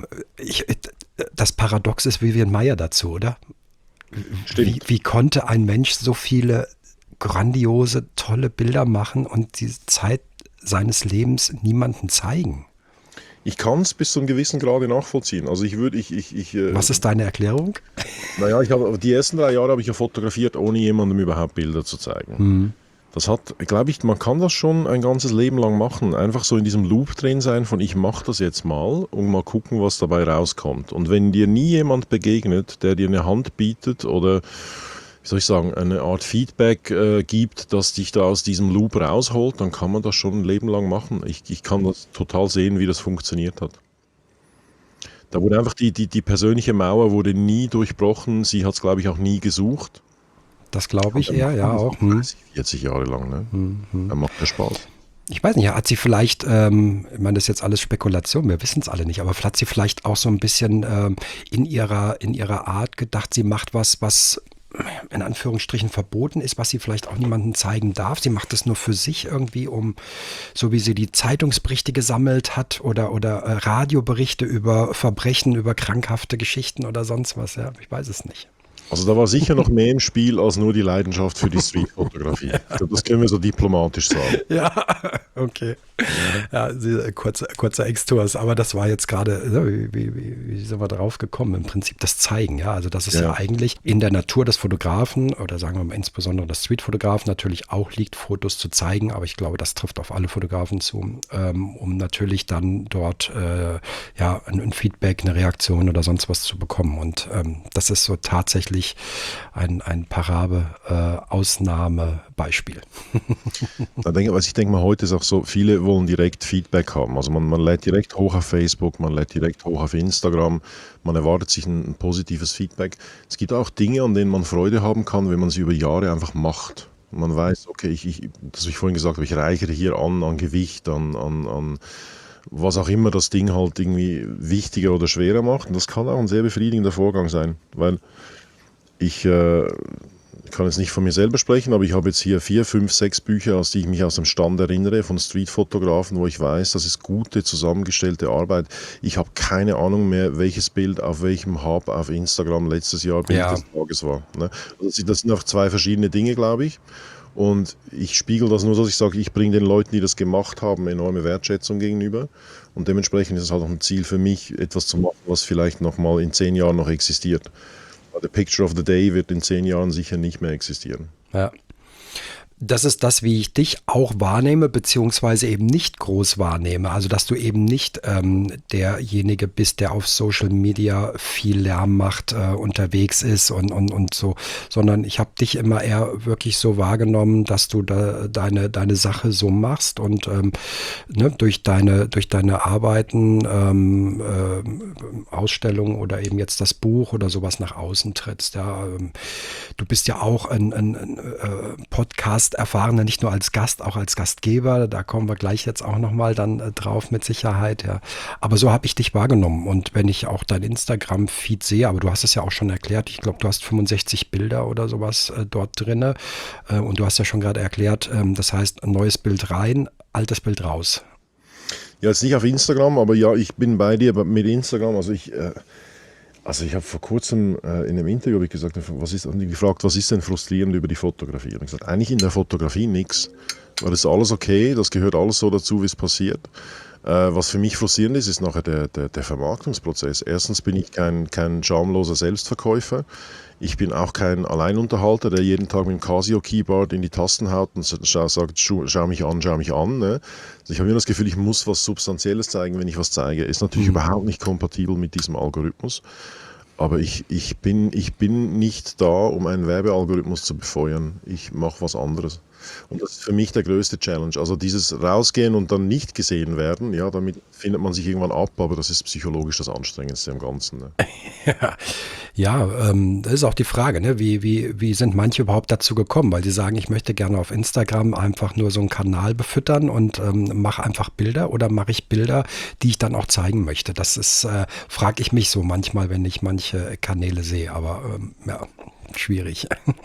das Paradox ist Vivian Maier dazu, oder? Stimmt. Wie konnte ein Mensch so viele grandiose, tolle Bilder machen und die Zeit seines Lebens niemandem zeigen? Ich kann es bis zu einem gewissen Grade nachvollziehen. Also Was ist deine Erklärung? naja, die ersten 3 Jahre habe ich ja fotografiert, ohne jemandem überhaupt Bilder zu zeigen. Das hat, glaube ich, man kann das schon ein ganzes Leben lang machen. Einfach so in diesem Loop drin sein von ich mache das jetzt mal und mal gucken, was dabei rauskommt. Und wenn dir nie jemand begegnet, der dir eine Hand bietet oder, wie soll ich sagen, eine Art Feedback gibt, das dich da aus diesem Loop rausholt, dann kann man das schon ein Leben lang machen. Ich kann das total sehen, wie das funktioniert hat. Da wurde einfach die persönliche Mauer wurde nie durchbrochen. Sie hat es, glaube ich, auch nie gesucht. Das glaube ich eher, ja auch. 30, 40 Jahre lang, ne? Dann macht das Spaß. Ich weiß nicht, hat sie vielleicht, ich meine, das ist jetzt alles Spekulation, wir wissen es alle nicht, aber hat sie vielleicht auch so ein bisschen in ihrer Art gedacht, sie macht was in Anführungsstrichen verboten ist, was sie vielleicht auch niemandem zeigen darf. Sie macht es nur für sich irgendwie, so wie sie die Zeitungsberichte gesammelt hat oder Radioberichte über Verbrechen, über krankhafte Geschichten oder sonst was. Ja, ich weiß es nicht. Also da war sicher noch mehr im Spiel als nur die Leidenschaft für die Streetfotografie. Ich glaube, das können wir so diplomatisch sagen. Ja, okay. Ja, kurzer Exkurs, aber das war jetzt gerade, wie sind wir drauf gekommen? Im Prinzip das Zeigen, ja. Also dass es ja Ja. eigentlich in der Natur des Fotografen oder sagen wir mal insbesondere des Streetfotografen natürlich auch liegt, Fotos zu zeigen, aber ich glaube, das trifft auf alle Fotografen zu, um natürlich dann dort ja ein Feedback, eine Reaktion oder sonst was zu bekommen. Und das ist so tatsächlich ein Ausnahmebeispiel. Also ich denke mal, heute ist auch so, viele wollen direkt Feedback haben. Also man lädt direkt hoch auf Facebook, man lädt direkt hoch auf Instagram, man erwartet sich ein positives Feedback. Es gibt auch Dinge, an denen man Freude haben kann, wenn man sie über Jahre einfach macht. Man weiß, okay, das habe ich vorhin gesagt habe, ich reichere hier an Gewicht, an was auch immer das Ding halt irgendwie wichtiger oder schwerer macht. Und das kann auch ein sehr befriedigender Vorgang sein, weil ich kann jetzt nicht von mir selber sprechen, aber ich habe jetzt hier 4, 5, 6 Bücher, die ich mich aus dem Stand erinnere, von Streetfotografen, wo ich weiß, das ist gute, zusammengestellte Arbeit. Ich habe keine Ahnung mehr, welches Bild auf welchem Hub auf Instagram letztes Jahr Bild Ja, des Tages war. Ne? Also das sind auch zwei verschiedene Dinge, glaube ich. Und ich spiegel das nur so, dass ich sage, ich bringe den Leuten, die das gemacht haben, enorme Wertschätzung gegenüber. Und dementsprechend ist es halt auch ein Ziel für mich, etwas zu machen, was vielleicht noch mal in 10 Jahren noch existiert. The Picture of the Day wird in 10 Jahren sicher nicht mehr existieren. ja. Das ist das, wie ich dich auch wahrnehme, beziehungsweise eben nicht groß wahrnehme. Also, dass du eben nicht derjenige bist, der auf Social Media viel Lärm macht, unterwegs ist und so, sondern ich habe dich immer eher wirklich so wahrgenommen, dass du da deine Sache so machst und ne, durch deine Arbeiten, Ausstellungen oder eben jetzt das Buch oder sowas nach außen trittst. Ja, du bist ja auch ein Podcast erfahrener, nicht nur als Gast, auch als Gastgeber. Da kommen wir gleich jetzt auch nochmal dann drauf mit Sicherheit. Ja. Aber so habe ich dich wahrgenommen. Und wenn ich auch dein Instagram-Feed sehe, aber du hast es ja auch schon erklärt, ich glaube, du hast 65 Bilder oder sowas dort drinne. Und du hast ja schon gerade erklärt, das heißt, ein neues Bild rein, altes Bild raus. Ja, jetzt nicht auf Instagram, aber ja, ich bin bei dir mit Instagram. Also ich habe vor kurzem in einem Interview hab ich gesagt, gefragt, was ist denn frustrierend über die Fotografie? Und ich gesagt, eigentlich in der Fotografie nichts, weil das ist alles okay, das gehört alles so dazu, wie es passiert. Was für mich frustrierend ist, ist nachher der Vermarktungsprozess. Erstens bin ich kein schamloser Selbstverkäufer. Ich bin auch kein Alleinunterhalter, der jeden Tag mit dem Casio-Keyboard in die Tasten haut und sagt, schau mich an, schau mich an. Ne? Also ich habe immer das Gefühl, ich muss was Substanzielles zeigen, wenn ich was zeige. Ist natürlich überhaupt nicht kompatibel mit diesem Algorithmus. Aber ich bin nicht da, um einen Werbealgorithmus zu befeuern. Ich mache was anderes. Und das ist für mich der größte Challenge. Also dieses Rausgehen und dann nicht gesehen werden, ja, damit findet man sich irgendwann ab, aber das ist psychologisch das Anstrengendste am Ganzen. Ne? Ja, das ist auch die Frage, ne? Wie sind manche überhaupt dazu gekommen? Weil sie sagen, ich möchte gerne auf Instagram einfach nur so einen Kanal befüttern und mache einfach Bilder oder mache ich Bilder, die ich dann auch zeigen möchte? Das ist, frage ich mich so manchmal, wenn ich manche Kanäle sehe, aber ja, schwierig.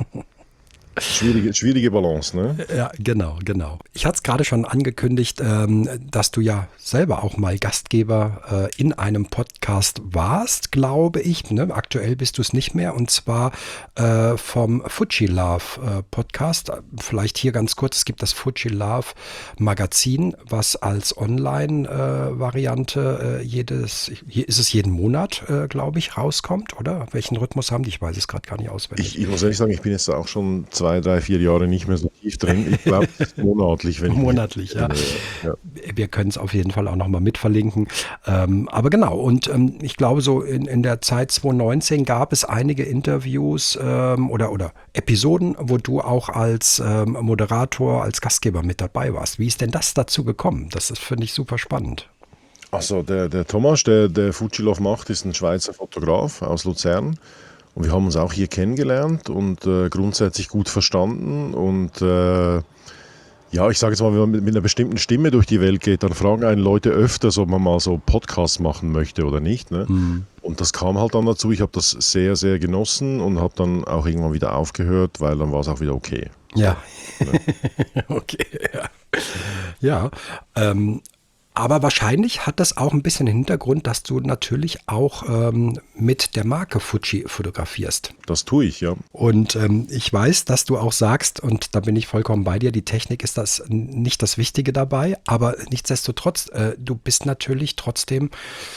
Schwierige Balance, ne? Ja, genau. Ich hatte es gerade schon angekündigt, dass du ja selber auch mal Gastgeber in einem Podcast warst, glaube ich. Ne? Aktuell bist du es nicht mehr und zwar vom Fuji Love Podcast. Vielleicht hier ganz kurz, es gibt das Fuji Love Magazin, was als Online-Variante ist es jeden Monat, glaube ich, rauskommt, oder? Welchen Rhythmus haben die? Ich weiß es gerade gar nicht auswendig. Ich muss ehrlich sagen, ich bin jetzt auch schon 2, 3, 4 Jahre nicht mehr so tief drin. Ich glaube, es ist monatlich, wenn ich Monatlich, ja. Ja. Wir können es auf jeden Fall auch nochmal mit verlinken. Aber genau, und ich glaube, so in der Zeit 2019 gab es einige Interviews oder Episoden, wo du auch als Moderator, als Gastgeber mit dabei warst. Wie ist denn das dazu gekommen? Das ist, finde ich, super spannend. Also der Thomas, der Fujilov macht, ist ein Schweizer Fotograf aus Luzern. Und wir haben uns auch hier kennengelernt und grundsätzlich gut verstanden. Und Ja, ich sage jetzt mal, wenn man mit einer bestimmten Stimme durch die Welt geht, dann fragen einen Leute öfters, ob man mal so Podcasts machen möchte oder nicht. Ne? Und das kam halt dann dazu. Ich habe das sehr, sehr genossen und habe dann auch irgendwann wieder aufgehört, weil dann war es auch wieder okay. Ja. Ne? Okay, ja. Ja, aber wahrscheinlich hat das auch ein bisschen den Hintergrund, dass du natürlich auch mit der Marke Fuji fotografierst. Das tue ich, ja. Und ich weiß, dass du auch sagst, und da bin ich vollkommen bei dir, die Technik ist das nicht das Wichtige dabei, aber nichtsdestotrotz, du bist natürlich trotzdem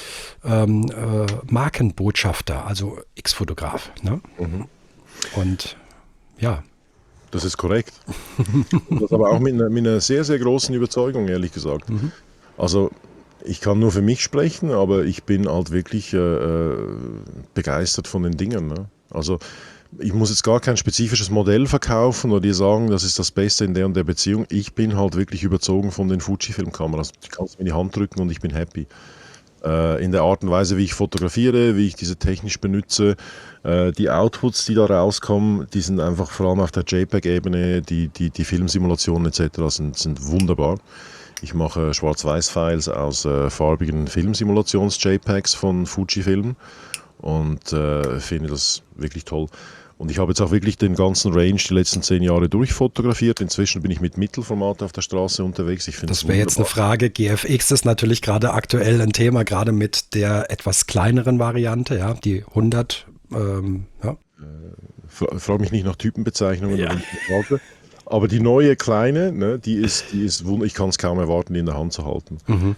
Markenbotschafter, also X-Fotograf. Ne? Und ja. Das ist korrekt. Das aber auch mit einer sehr, sehr großen Überzeugung, ehrlich gesagt. Also ich kann nur für mich sprechen, aber ich bin halt wirklich begeistert von den Dingen. Ne? Also ich muss jetzt gar kein spezifisches Modell verkaufen oder dir sagen, das ist das Beste in der und der Beziehung. Ich bin halt wirklich überzogen von den Fuji-Filmkameras. Du kannst mir in die Hand drücken und ich bin happy. In der Art und Weise, wie ich fotografiere, wie ich diese technisch benutze. Die Outputs, die da rauskommen, die sind einfach vor allem auf der JPEG-Ebene, die Filmsimulationen etc. sind wunderbar. Ich mache Schwarz-Weiß-Files aus farbigen Filmsimulations-JPEGs von Fujifilm und finde das wirklich toll. Und ich habe jetzt auch wirklich den ganzen Range die letzten 10 Jahre durchfotografiert. Inzwischen bin ich mit Mittelformat auf der Straße unterwegs. Ich finde das wäre jetzt eine Frage. GFX ist natürlich gerade aktuell ein Thema, gerade mit der etwas kleineren Variante, ja, die 100. Ja. Frag mich nicht nach Typenbezeichnungen. Ja. Aber die neue kleine, ne, die ist ich kann es kaum erwarten, die in der Hand zu halten.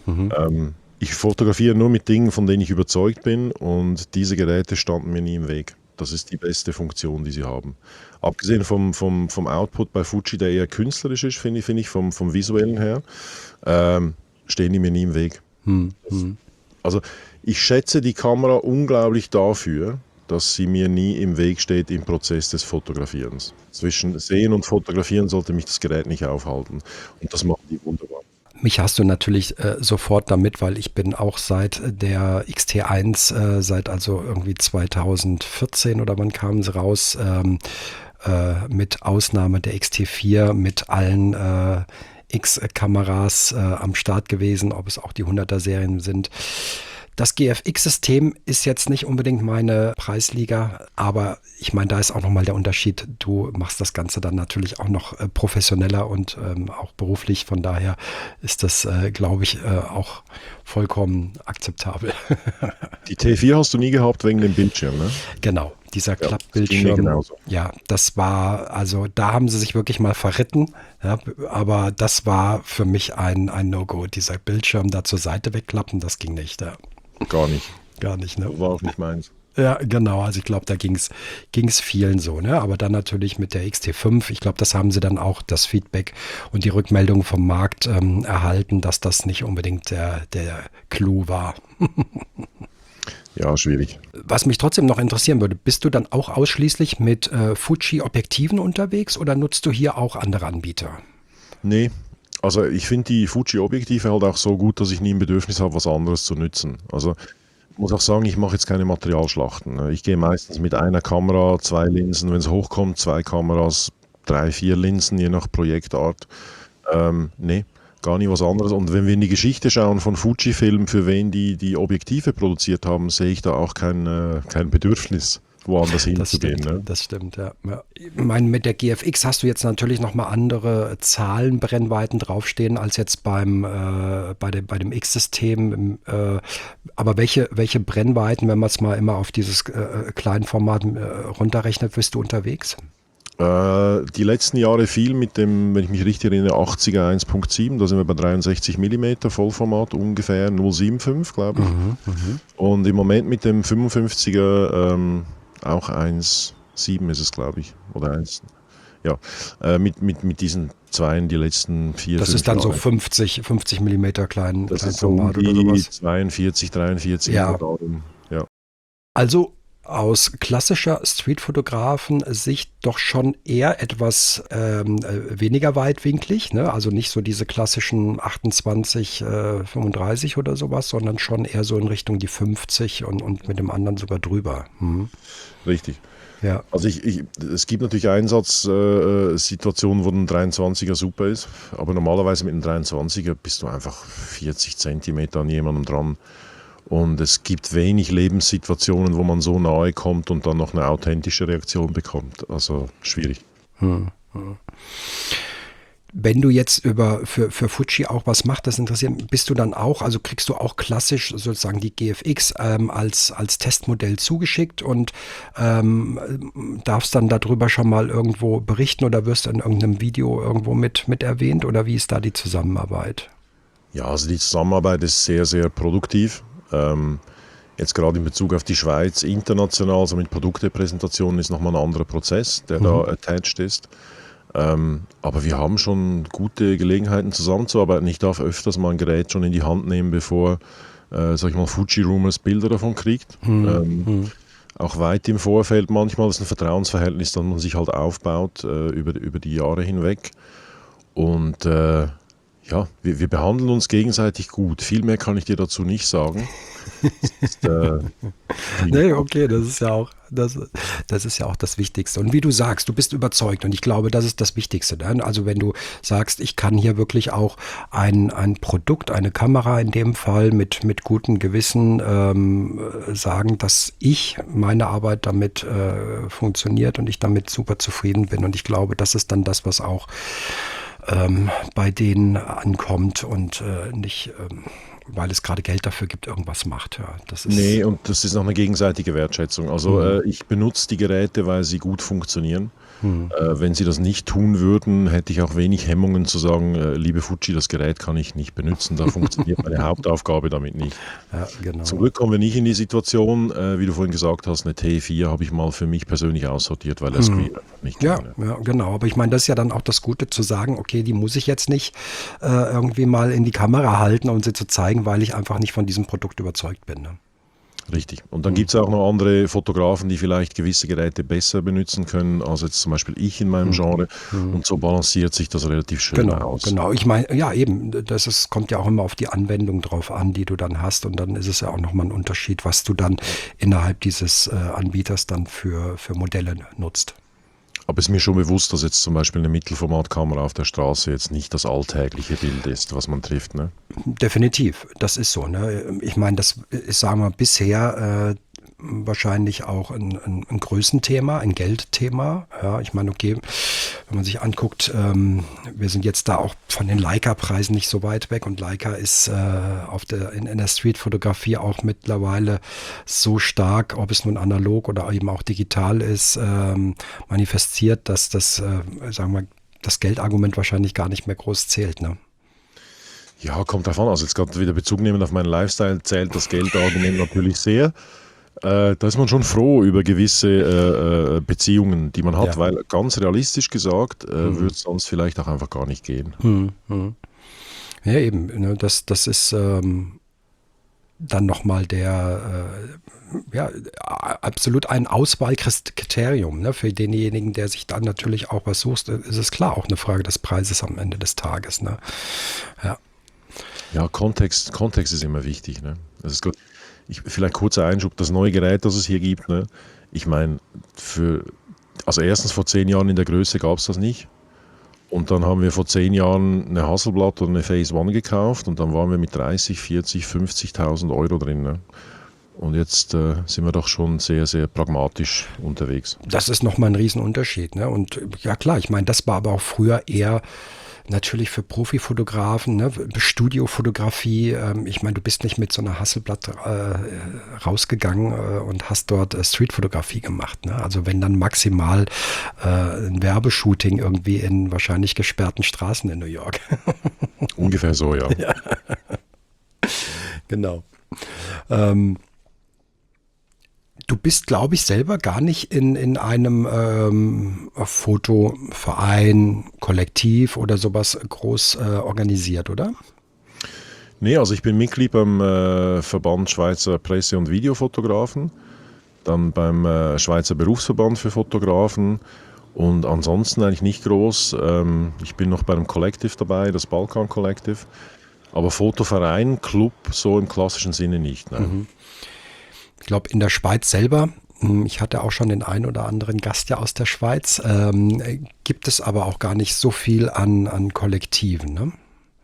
Ich fotografiere nur mit Dingen, von denen ich überzeugt bin, und diese Geräte standen mir nie im Weg. Das ist die beste Funktion, die sie haben. Abgesehen vom Output bei Fuji, der eher künstlerisch ist, finde ich, vom visuellen her, stehen die mir nie im Weg. Also ich schätze die Kamera unglaublich dafür, dass sie mir nie im Weg steht im Prozess des Fotografierens. Zwischen Sehen und Fotografieren sollte mich das Gerät nicht aufhalten. Und das machen die wunderbar. Mich hast du natürlich sofort damit, weil ich bin auch seit der XT1, seit also irgendwie 2014 oder wann kamen sie raus, mit Ausnahme der XT4 mit allen X-Kameras am Start gewesen, ob es auch die 100er-Serien sind. Das GFX-System ist jetzt nicht unbedingt meine Preisliga, aber ich meine, da ist auch nochmal der Unterschied. Du machst das Ganze dann natürlich auch noch professioneller und auch beruflich. Von daher ist das, glaube ich, auch vollkommen akzeptabel. Die T4 hast du nie gehabt wegen dem Bildschirm, ne? Genau, dieser Klappbildschirm. Ja, das war, also da haben sie sich wirklich mal verritten. Ja, aber das war für mich ein No-Go. Dieser Bildschirm da zur Seite wegklappen, das ging nicht. Ja. Gar nicht. Gar nicht, ne? War auch nicht meins. Ja, genau. Also ich glaube, da ging's vielen so, ne? Aber dann natürlich mit der XT5, ich glaube, das haben sie dann auch das Feedback und die Rückmeldung vom Markt erhalten, dass das nicht unbedingt der Clou war. Ja, schwierig. Was mich trotzdem noch interessieren würde, bist du dann auch ausschließlich mit Fuji-Objektiven unterwegs oder nutzt du hier auch andere Anbieter? Nee. Also ich finde die Fuji-Objektive halt auch so gut, dass ich nie ein Bedürfnis habe, was anderes zu nutzen. Also ich muss auch sagen, ich mache jetzt keine Materialschlachten. Ich gehe meistens mit einer Kamera, 2 Linsen, wenn es hochkommt, 2 Kameras, 3, 4 Linsen, je nach Projektart. Nee, gar nie was anderes. Und wenn wir in die Geschichte schauen von Fujifilm, für wen die Objektive produziert haben, sehe ich da auch kein Bedürfnis, woanders hinzugehen. Ne? Das stimmt, ja. Ich meine, mit der GFX hast du jetzt natürlich nochmal andere Zahlenbrennweiten draufstehen als jetzt bei dem X-System. Aber welche Brennweiten, wenn man es mal immer auf dieses Kleinformat runterrechnet, bist du unterwegs? Die letzten Jahre viel mit dem, wenn ich mich richtig erinnere, 80er 1.7, da sind wir bei 63 mm Vollformat, ungefähr 0,75, glaube ich. Und im Moment mit dem 55er auch 1,7 ist es, glaube ich, oder 1, ja, mit diesen Zweien die letzten 4, das 5 ist dann Jahre. so 50 mm klein Das ist Format so oder sowas. 42, 43. Ja. Ja. Also aus klassischer Streetfotografen-Sicht doch schon eher etwas weniger weitwinklig, ne? Also nicht so diese klassischen 28, 35 oder sowas, sondern schon eher so in Richtung die 50 und mit dem anderen sogar drüber. Richtig. Ja. Also es gibt natürlich Einsatzsituationen, wo ein 23er super ist, aber normalerweise mit einem 23er bist du einfach 40 Zentimeter an jemandem dran. Und es gibt wenig Lebenssituationen, wo man so nahe kommt und dann noch eine authentische Reaktion bekommt. Also schwierig. Wenn du jetzt für Fuji auch was machst, das interessiert, bist du dann auch, also kriegst du auch klassisch sozusagen die GFX als Testmodell zugeschickt und darfst dann darüber schon mal irgendwo berichten oder wirst in irgendeinem Video irgendwo mit erwähnt oder wie ist da die Zusammenarbeit? Ja, also die Zusammenarbeit ist sehr, sehr produktiv. Jetzt gerade in Bezug auf die Schweiz, international, also mit Produktepräsentationen ist nochmal ein anderer Prozess, der da attached ist. Aber wir haben schon gute Gelegenheiten zusammenzuarbeiten. Ich darf öfters mal ein Gerät schon in die Hand nehmen, bevor, sag ich mal, Fuji Rumors Bilder davon kriegt. Auch weit im Vorfeld manchmal, das ist ein Vertrauensverhältnis, das man sich halt aufbaut über die Jahre hinweg. Und ja, wir behandeln uns gegenseitig gut. Viel mehr kann ich dir dazu nicht sagen. Das ist, Nee, okay, das ist ja auch das Wichtigste. Und wie du sagst, du bist überzeugt und ich glaube, das ist das Wichtigste. Ne? Also wenn du sagst, ich kann hier wirklich auch ein Produkt, eine Kamera in dem Fall mit gutem Gewissen sagen, dass meine Arbeit damit funktioniert und ich damit super zufrieden bin. Und ich glaube, das ist dann das, was auch bei denen ankommt und nicht, weil es gerade Geld dafür gibt, irgendwas macht. Ja, das ist nee, und das ist noch eine gegenseitige Wertschätzung. Also ich benutze die Geräte, weil sie gut funktionieren. Wenn sie das nicht tun würden, hätte ich auch wenig Hemmungen zu sagen, liebe Fuji, das Gerät kann ich nicht benutzen, da funktioniert meine Hauptaufgabe damit nicht. ja, genau. Zum Glück kommen wir nicht in die Situation, wie du vorhin gesagt hast, eine T4 habe ich mal für mich persönlich aussortiert, weil der Screen einfach nicht Ja, ging. ja, genau. Aber ich meine, das ist ja dann auch das Gute zu sagen, okay, die muss ich jetzt nicht irgendwie mal in die Kamera halten, um sie zu zeigen, weil ich einfach nicht von diesem Produkt überzeugt bin. Ne? Richtig. Und dann gibt es auch noch andere Fotografen, die vielleicht gewisse Geräte besser benutzen können, als jetzt zum Beispiel ich in meinem Genre. Und so balanciert sich das relativ schön Genau, aus. genau. Ich meine, ja eben, kommt ja auch immer auf die Anwendung drauf an, die du dann hast. Und dann ist es ja auch nochmal ein Unterschied, was du dann innerhalb dieses Anbieters dann für Modelle nutzt. Aber es ist mir schon bewusst, dass jetzt zum Beispiel eine Mittelformatkamera auf der Straße jetzt nicht das alltägliche Bild ist, was man trifft. Ne? Definitiv, das ist so. Ne? Ich meine, das ist, sagen wir, bisher wahrscheinlich auch ein Größenthema, ein Geldthema. Ja, ich meine, okay, wenn man sich anguckt, wir sind jetzt da auch von den Leica-Preisen nicht so weit weg und Leica ist in der Streetfotografie auch mittlerweile so stark, ob es nun analog oder eben auch digital ist, manifestiert, dass sagen wir, das Geldargument wahrscheinlich gar nicht mehr groß zählt. Ne? Ja, kommt davon. Also jetzt gerade wieder Bezug nehmen auf meinen Lifestyle, zählt das Geldargument natürlich sehr. Da ist man schon froh über gewisse Beziehungen, die man hat, Ja. weil ganz realistisch gesagt würde es sonst vielleicht auch einfach gar nicht gehen. Ja, eben. Ne, das ist dann nochmal absolut ein Auswahlkriterium. Ne? Für denjenigen, der sich dann natürlich auch was sucht, ist es klar auch eine Frage des Preises am Ende des Tages. Ne? Ja. Ja, Kontext ist immer wichtig. Ne? Das ist gut. Vielleicht kurzer Einschub, das neue Gerät, das es hier gibt, ne? Ich meine, also erstens vor 10 Jahren in der Größe gab es das nicht. Und dann haben wir vor 10 Jahren eine Hasselblad oder eine Phase One gekauft und dann waren wir mit 30, 40, 50.000 Euro drin. Ne? Und jetzt sind wir doch schon sehr, sehr pragmatisch unterwegs. Das ist nochmal ein Riesenunterschied. Ne? Und ja klar, ich meine, das war aber auch früher eher natürlich für Profifotografen, ne? Studiofotografie. Ich meine, du bist nicht mit so einer Hasselblad rausgegangen und hast dort Streetfotografie gemacht. Ne? Also wenn dann maximal ein Werbeshooting irgendwie in wahrscheinlich gesperrten Straßen in New York. Ungefähr so, ja. Genau. Du bist, glaube ich, selber gar nicht in einem Fotoverein, Kollektiv oder sowas groß organisiert, oder? Nee, also ich bin Mitglied beim Verband Schweizer Presse- und Videofotografen, dann beim Schweizer Berufsverband für Fotografen und ansonsten eigentlich nicht groß. Ich bin noch bei einem Collective dabei, das Balkan Collective, aber Fotoverein, Club, so im klassischen Sinne nicht. Nein. Ich glaube, in der Schweiz selber Ich hatte auch schon den einen oder anderen Gast ja aus der Schweiz. Gibt es aber auch gar nicht so viel an Kollektiven, ne?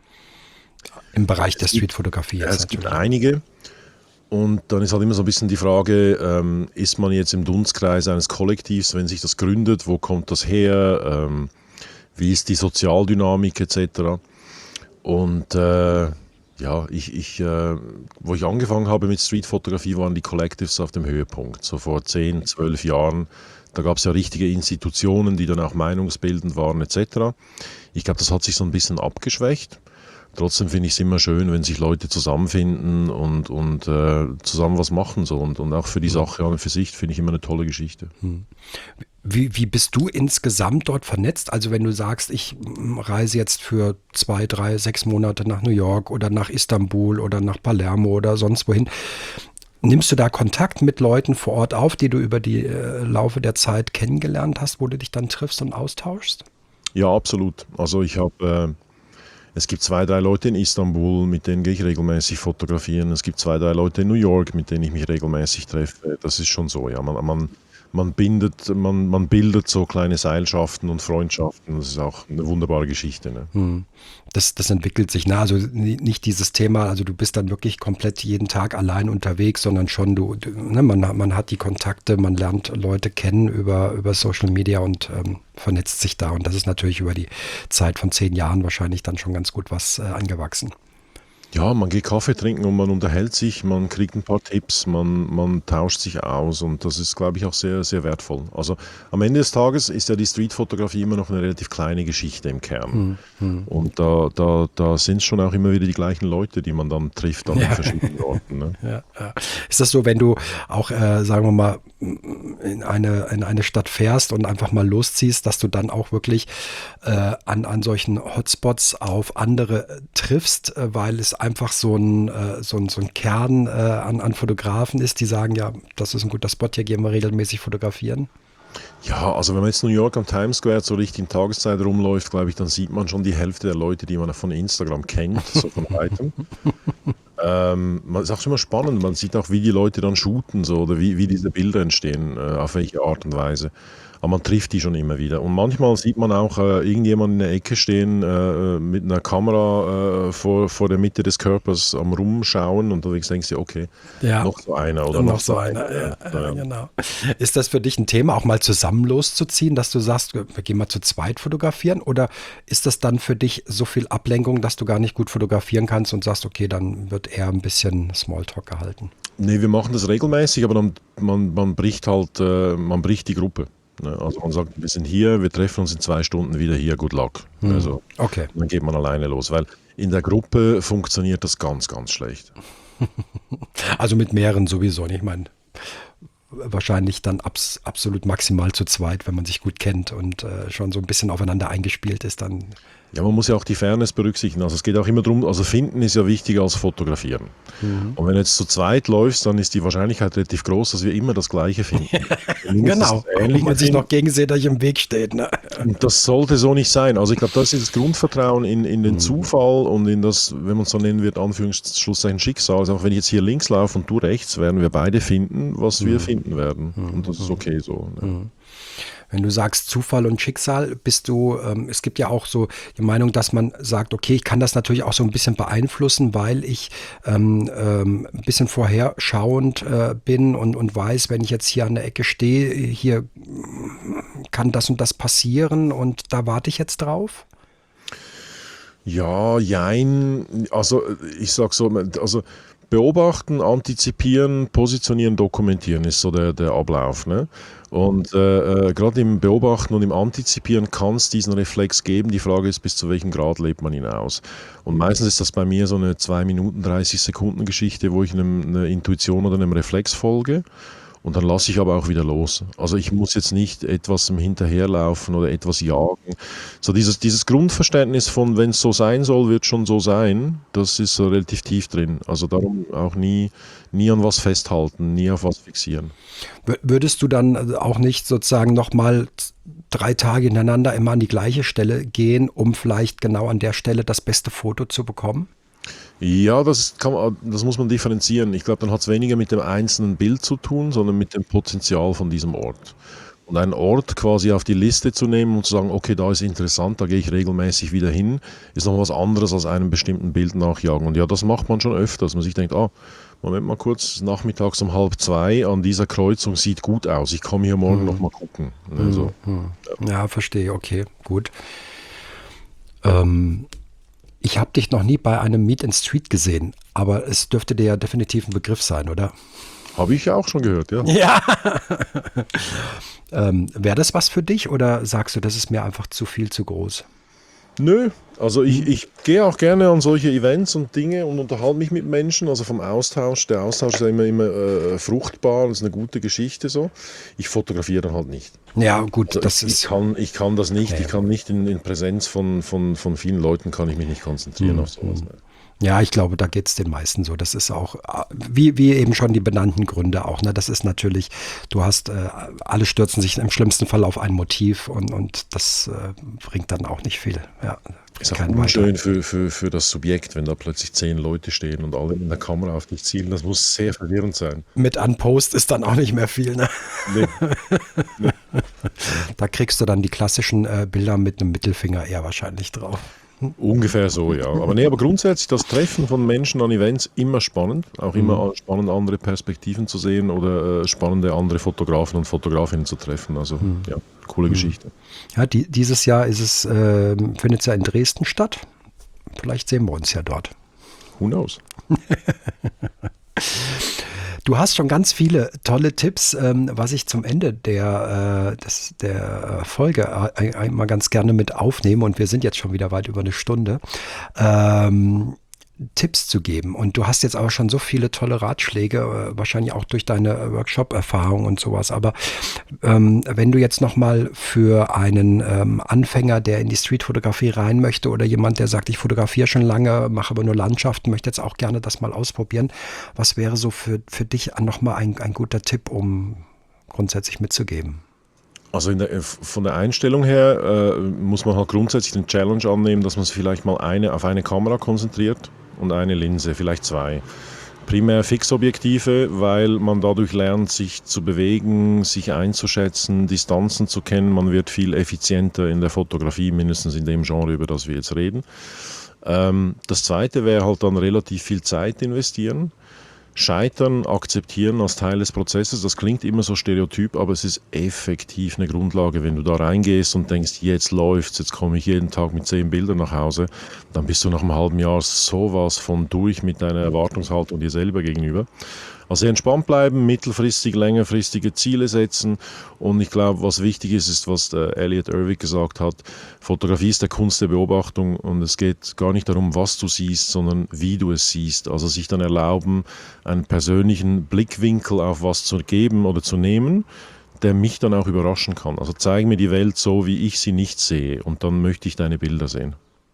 Im Bereich der Streetfotografie jetzt Es gibt natürlich. einige. Und dann ist halt immer so ein bisschen die Frage, ist man jetzt im Dunstkreis eines Kollektivs, wenn sich das gründet, wo kommt das her, wie ist die Sozialdynamik etc. Und ja, wo ich angefangen habe mit Streetfotografie, waren die Collectives auf dem Höhepunkt, so vor 10, 12 Jahren. Da gab es ja richtige Institutionen, die dann auch meinungsbildend waren etc. Ich glaube, das hat sich so ein bisschen abgeschwächt. Trotzdem finde ich es immer schön, wenn sich Leute zusammenfinden und zusammen was machen. So. Und auch für die Sache an und für sich finde ich immer eine tolle Geschichte. Wie bist du insgesamt dort vernetzt? Also wenn du sagst, ich reise jetzt für 2, 3, 6 Monate nach New York oder nach Istanbul oder nach Palermo oder sonst wohin, nimmst du da Kontakt mit Leuten vor Ort auf, die du über die Laufe der Zeit kennengelernt hast, wo du dich dann triffst und austauschst? Ja, absolut. Also es gibt 2, 3 Leute in Istanbul, mit denen gehe ich regelmäßig fotografieren. Es gibt 2, 3 Leute in New York, mit denen ich mich regelmäßig treffe. Das ist schon so, ja. Man bildet so kleine Seilschaften und Freundschaften. Das ist auch eine wunderbare Geschichte. Ne? Das entwickelt sich, ne? Also nicht dieses Thema, also du bist dann wirklich komplett jeden Tag allein unterwegs, sondern schon ne, man hat die Kontakte, man lernt Leute kennen über Social Media und vernetzt sich da. Und das ist natürlich über die Zeit von 10 Jahren wahrscheinlich dann schon ganz gut was angewachsen. Ja, man geht Kaffee trinken und man unterhält sich, man kriegt ein paar Tipps, man tauscht sich aus und das ist, glaube ich, auch sehr, sehr wertvoll. Also am Ende des Tages ist ja die Streetfotografie immer noch eine relativ kleine Geschichte im Kern. Und da sind es schon auch immer wieder die gleichen Leute, die man dann trifft an den verschiedenen Orten. Ne? Ja. Ist das so, wenn du auch, sagen wir mal, in eine Stadt fährst und einfach mal losziehst, dass du dann auch wirklich an solchen Hotspots auf andere triffst, weil es einfach so ein Kern an Fotografen ist, die sagen, ja, das ist ein guter Spot, hier gehen wir regelmäßig fotografieren? Ja, also wenn man jetzt New York am Times Square so richtig in Tageszeit rumläuft, glaube ich, dann sieht man schon die Hälfte der Leute, die man von Instagram kennt, so von weitem. Man ist auch immer spannend, man sieht auch, wie die Leute dann shooten so, oder wie diese Bilder entstehen, auf welche Art und Weise. Aber man trifft die schon immer wieder. Und manchmal sieht man auch irgendjemanden in der Ecke stehen mit einer Kamera vor der Mitte des Körpers am Rumschauen und du denkst dir, okay, Ja. noch so einer oder Noch so einer, ja, genau. Ist das für dich ein Thema, auch mal zusammen loszuziehen, dass du sagst, wir gehen mal zu zweit fotografieren? Oder ist das dann für dich so viel Ablenkung, dass du gar nicht gut fotografieren kannst und sagst, okay, dann wird eher ein bisschen Smalltalk gehalten? Nee, wir machen das regelmäßig, aber dann, man bricht halt, man bricht die Gruppe. Ne? Also man sagt, wir sind hier, wir treffen uns in 2 Stunden wieder hier, good luck. Also Okay. dann geht man alleine los, weil in der Gruppe funktioniert das ganz, ganz schlecht. Also mit mehreren sowieso. Ich meine, wahrscheinlich dann absolut maximal zu zweit, wenn man sich gut kennt und schon so ein bisschen aufeinander eingespielt ist, dann. Ja, man muss ja auch die Fairness berücksichtigen. Also es geht auch immer darum, also finden ist ja wichtiger als fotografieren. Und wenn du jetzt zu zweit läufst, dann ist die Wahrscheinlichkeit relativ groß, dass wir immer das Gleiche finden. Genau, wo man sich noch gegenseitig im Weg steht. Ne? Und das sollte so nicht sein. Also ich glaube, das ist das Grundvertrauen in den Zufall und in das, wenn man es so nennen wird, Anführungszeichen Schicksal. Also auch wenn ich jetzt hier links laufe und du rechts, werden wir beide finden, was wir finden werden. Und das ist okay so. Ne? Wenn du sagst Zufall und Schicksal, bist du, es gibt ja auch so die Meinung, dass man sagt, okay, ich kann das natürlich auch so ein bisschen beeinflussen, weil ich ein bisschen vorherschauend bin und weiß, wenn ich jetzt hier an der Ecke stehe, hier kann das und das passieren und da warte ich jetzt drauf? Ja, jein. Also ich sag so, also beobachten, antizipieren, positionieren, dokumentieren ist so der Ablauf. Ne? Und gerade im Beobachten und im Antizipieren kann es diesen Reflex geben. Die Frage ist, bis zu welchem Grad lebt man ihn aus. Und meistens ist das bei mir so eine 2 Minuten, 30 Sekunden Geschichte, wo ich einer Intuition oder einem Reflex folge. Und dann lasse ich aber auch wieder los. Also ich muss jetzt nicht etwas hinterherlaufen oder etwas jagen. So dieses Grundverständnis von, wenn es so sein soll, wird schon so sein, das ist so relativ tief drin. Also darum auch nie an was festhalten, nie auf was fixieren. Würdest du dann auch nicht sozusagen nochmal 3 Tage hintereinander immer an die gleiche Stelle gehen, um vielleicht genau an der Stelle das beste Foto zu bekommen? Ja, das muss man differenzieren. Ich glaube, dann hat es weniger mit dem einzelnen Bild zu tun, sondern mit dem Potenzial von diesem Ort. Und einen Ort quasi auf die Liste zu nehmen und zu sagen, okay, da ist interessant, da gehe ich regelmäßig wieder hin, ist noch was anderes als einem bestimmten Bild nachjagen. Und ja, das macht man schon öfter, dass man sich denkt, Moment mal kurz, nachmittags um 1:30 an dieser Kreuzung sieht gut aus. Ich komme hier morgen noch mal gucken. Also, Ja, verstehe, okay, gut. Ähm, Ich habe dich noch nie bei einem Meet and Street gesehen, aber es dürfte dir ja definitiv ein Begriff sein, oder? habe ich ja auch schon gehört, ja. Ja. Wäre das was für dich oder sagst du, das ist mir einfach zu viel, zu groß? Nö, also ich gehe auch gerne an solche Events und Dinge und unterhalte mich mit Menschen, also vom Austausch. Der Austausch ist ja immer fruchtbar, das ist eine gute Geschichte so. Ich fotografiere dann halt nicht. Ja, gut, Also das ich ist. kann das nicht, Ja, ich kann nicht in Präsenz von vielen Leuten kann ich mich nicht konzentrieren auf sowas. Ne? ja, ich glaube, da geht es den meisten so. Das ist auch, wie eben schon die benannten Gründe auch. Ne? Das ist natürlich, du hast, alle stürzen sich im schlimmsten Fall auf ein Motiv und das bringt dann auch nicht viel. Ja, Ist auch kein weiter. unschön für das Subjekt, wenn da plötzlich 10 Leute stehen und alle mit der Kamera auf dich zielen. Das muss sehr verwirrend sein. Mit Unpost ist dann auch nicht mehr viel. Ne? Nee. Da kriegst du dann die klassischen Bilder mit einem Mittelfinger eher wahrscheinlich drauf. Ungefähr so, ja. Aber grundsätzlich das Treffen von Menschen an Events immer spannend. Auch immer spannend, andere Perspektiven zu sehen oder spannende andere Fotografen und Fotografinnen zu treffen. Also ja, coole Geschichte. Ja, dieses Jahr findet es ja in Dresden statt. Vielleicht sehen wir uns ja dort. Who knows? Du hast schon ganz viele tolle Tipps, was ich zum Ende der Folge einmal ganz gerne mit aufnehme. Und wir sind jetzt schon wieder weit über eine Stunde. Tipps zu geben. Und du hast jetzt aber schon so viele tolle Ratschläge, wahrscheinlich auch durch deine Workshop-Erfahrung und sowas. Aber wenn du jetzt nochmal für einen Anfänger, der in die Streetfotografie rein möchte oder jemand, der sagt, ich fotografiere schon lange, mache aber nur Landschaften, möchte jetzt auch gerne das mal ausprobieren, was wäre so für dich nochmal ein guter Tipp, um grundsätzlich mitzugeben? Also von der Einstellung her muss man halt grundsätzlich den Challenge annehmen, dass man sich vielleicht mal auf eine Kamera konzentriert und eine Linse, vielleicht 2. Primär Fixobjektive, weil man dadurch lernt, sich zu bewegen, sich einzuschätzen, Distanzen zu kennen. Man wird viel effizienter in der Fotografie, mindestens in dem Genre, über das wir jetzt reden. Das Zweite wäre halt dann relativ viel Zeit investieren. Scheitern akzeptieren als Teil des Prozesses, das klingt immer so stereotyp, aber es ist effektiv eine Grundlage. Wenn du da reingehst und denkst, jetzt läuft's, jetzt komme ich jeden Tag mit 10 Bildern nach Hause, dann bist du nach einem halben Jahr sowas von durch mit deiner Erwartungshaltung dir selber gegenüber. Also entspannt bleiben, mittelfristig, längerfristige Ziele setzen und ich glaube, was wichtig ist, ist, was der Elliot Erwitt gesagt hat, Fotografie ist der Kunst der Beobachtung und es geht gar nicht darum, was du siehst, sondern wie du es siehst. Also sich dann erlauben, einen persönlichen Blickwinkel auf was zu geben oder zu nehmen, der mich dann auch überraschen kann. Also zeig mir die Welt so, wie ich sie nicht sehe und dann möchte ich deine Bilder sehen.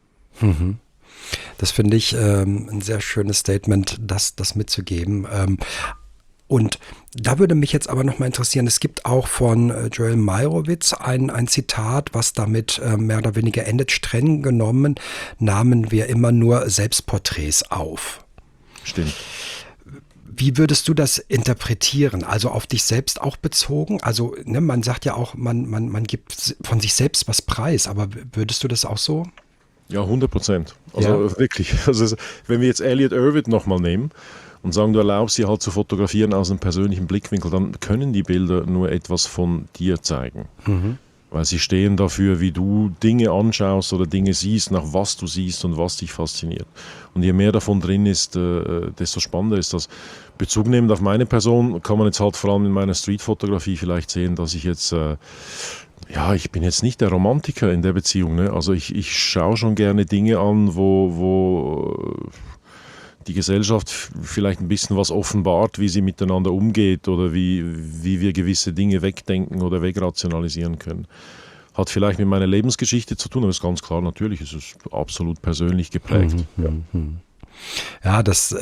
Das finde ich ein sehr schönes Statement, das mitzugeben. Und da würde mich jetzt aber nochmal interessieren, es gibt auch von Joel Meyerowitz ein Zitat, was damit mehr oder weniger endet. Streng genommen nahmen wir immer nur Selbstporträts auf. Stimmt. Wie würdest du das interpretieren? Also auf dich selbst auch bezogen? Also ne, man sagt ja auch, man gibt von sich selbst was preis, aber würdest du das auch so? Ja, 100%. Also wirklich. Also, wenn wir jetzt Elliot Erwitt nochmal nehmen und sagen, du erlaubst sie halt zu fotografieren aus einem persönlichen Blickwinkel, dann können die Bilder nur etwas von dir zeigen. Weil sie stehen dafür, wie du Dinge anschaust oder Dinge siehst, nach was du siehst und was dich fasziniert. Und je mehr davon drin ist, desto spannender ist das. Bezug nehmend auf meine Person kann man jetzt halt vor allem in meiner Streetfotografie vielleicht sehen, dass ich jetzt... ja, ich bin jetzt nicht der Romantiker in der Beziehung. Ne? Also ich schaue schon gerne Dinge an, wo die Gesellschaft vielleicht ein bisschen was offenbart, wie sie miteinander umgeht oder wie wir gewisse Dinge wegdenken oder wegrationalisieren können. Hat vielleicht mit meiner Lebensgeschichte zu tun, aber ist ganz klar, natürlich ist es absolut persönlich geprägt. Ja, das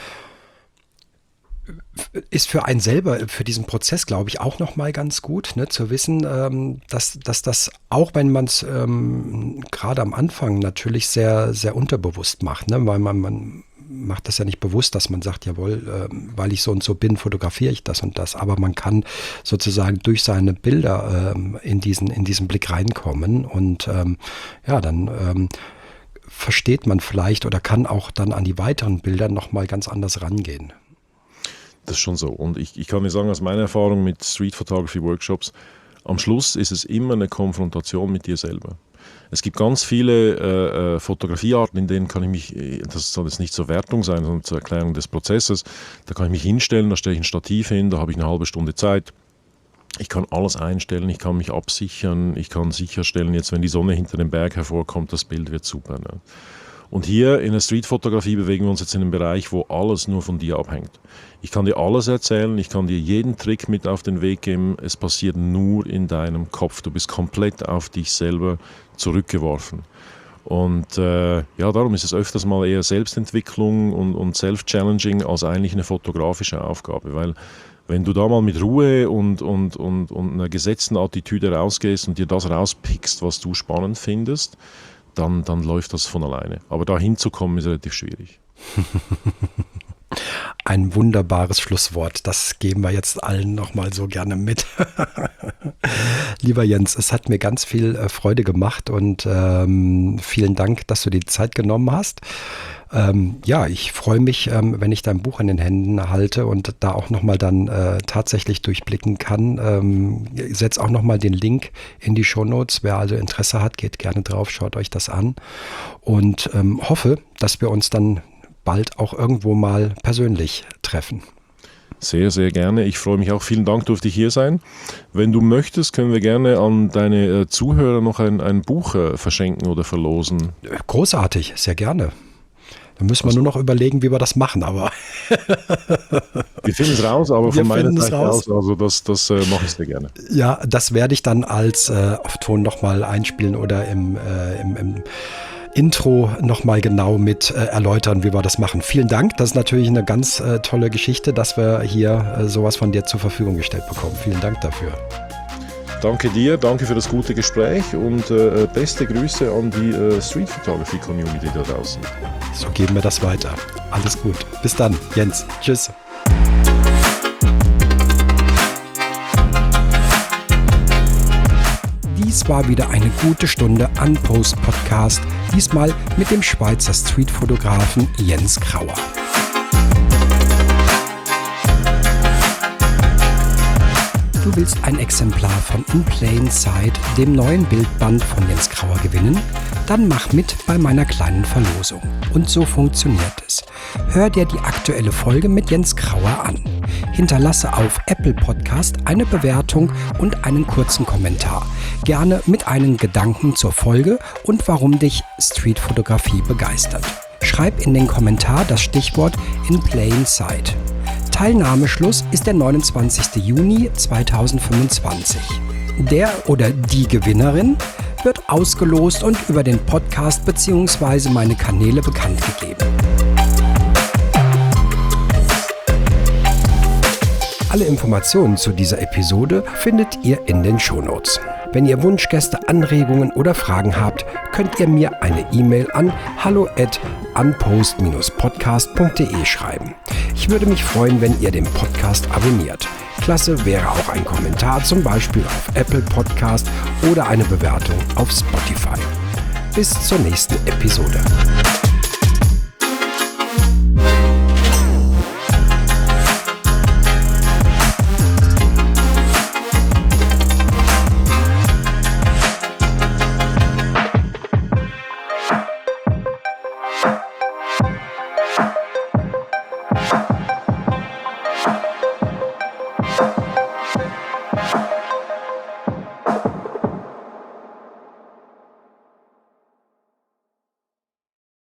ist für einen selber, für diesen Prozess, glaube ich, auch nochmal ganz gut, ne, zu wissen, dass das, auch wenn man es gerade am Anfang natürlich sehr, sehr unterbewusst macht, ne, weil man macht das ja nicht bewusst, dass man sagt, jawohl, weil ich so und so bin, fotografiere ich das und das. Aber man kann sozusagen durch seine Bilder in diesen Blick reinkommen und dann versteht man vielleicht oder kann auch dann an die weiteren Bilder nochmal ganz anders rangehen. Das ist schon so. Und ich kann dir sagen, aus meiner Erfahrung mit Street Photography Workshops, am Schluss ist es immer eine Konfrontation mit dir selber. Es gibt ganz viele Fotografiearten, in denen kann ich mich, das soll jetzt nicht zur Wertung sein, sondern zur Erklärung des Prozesses, da kann ich mich hinstellen, da stelle ich ein Stativ hin, da habe ich eine halbe Stunde Zeit. Ich kann alles einstellen, ich kann mich absichern, ich kann sicherstellen, jetzt wenn die Sonne hinter dem Berg hervorkommt, das Bild wird super. Ne? Und hier in der Streetfotografie bewegen wir uns jetzt in einem Bereich, wo alles nur von dir abhängt. Ich kann dir alles erzählen, ich kann dir jeden Trick mit auf den Weg geben, es passiert nur in deinem Kopf. Du bist komplett auf dich selber zurückgeworfen. Und darum ist es öfters mal eher Selbstentwicklung und Self-Challenging als eigentlich eine fotografische Aufgabe, weil wenn du da mal mit Ruhe und einer gesetzten Attitüde rausgehst und dir das rauspickst, was du spannend findest, dann läuft das von alleine. Aber da hinzukommen ist relativ schwierig. Ein wunderbares Schlusswort. Das geben wir jetzt allen nochmal so gerne mit. Lieber Jens, es hat mir ganz viel Freude gemacht und vielen Dank, dass du dir die Zeit genommen hast. Ich freue mich, wenn ich dein Buch in den Händen halte und da auch nochmal dann tatsächlich durchblicken kann. Setz auch nochmal den Link in die Shownotes. Wer also Interesse hat, geht gerne drauf, schaut euch das an und hoffe, dass wir uns dann bald auch irgendwo mal persönlich treffen. Sehr, sehr gerne. Ich freue mich auch. Vielen Dank, durfte ich hier sein. Wenn du möchtest, können wir gerne an deine Zuhörer noch ein Buch verschenken oder verlosen. Großartig, sehr gerne. Da müssen wir nur noch überlegen, wie wir das machen, aber wir finden es raus, aber von meiner Seite aus, also das mache ich sehr gerne. Ja, das werde ich dann als auf Ton nochmal einspielen oder im Intro nochmal genau mit erläutern, wie wir das machen. Vielen Dank, das ist natürlich eine ganz tolle Geschichte, dass wir hier sowas von dir zur Verfügung gestellt bekommen. Vielen Dank dafür. Danke dir, danke für das gute Gespräch und beste Grüße an die Street Photography Community da draußen. So geben wir das weiter. Alles gut. Bis dann, Jens. Tschüss. Dies war wieder eine gute Stunde Unpost-Podcast, diesmal mit dem Schweizer Streetfotografen Jens Krauer. Du willst ein Exemplar von In Plain Sight, dem neuen Bildband von Jens Krauer, gewinnen? Dann mach mit bei meiner kleinen Verlosung. Und so funktioniert es. Hör dir die aktuelle Folge mit Jens Krauer an. Hinterlasse auf Apple Podcast eine Bewertung und einen kurzen Kommentar. Gerne mit einem Gedanken zur Folge und warum dich Streetfotografie begeistert. Schreib in den Kommentar das Stichwort In Plain Sight. Teilnahmeschluss ist der 29. Juni 2025. Der oder die Gewinnerin wird ausgelost und über den Podcast bzw. meine Kanäle bekannt gegeben. Alle Informationen zu dieser Episode findet ihr in den Shownotes. Wenn ihr Wunschgäste, Anregungen oder Fragen habt, könnt ihr mir eine E-Mail an hallo@unpost-podcast.de schreiben. Ich würde mich freuen, wenn ihr den Podcast abonniert. Klasse wäre auch ein Kommentar, zum Beispiel auf Apple Podcast oder eine Bewertung auf Spotify. Bis zur nächsten Episode.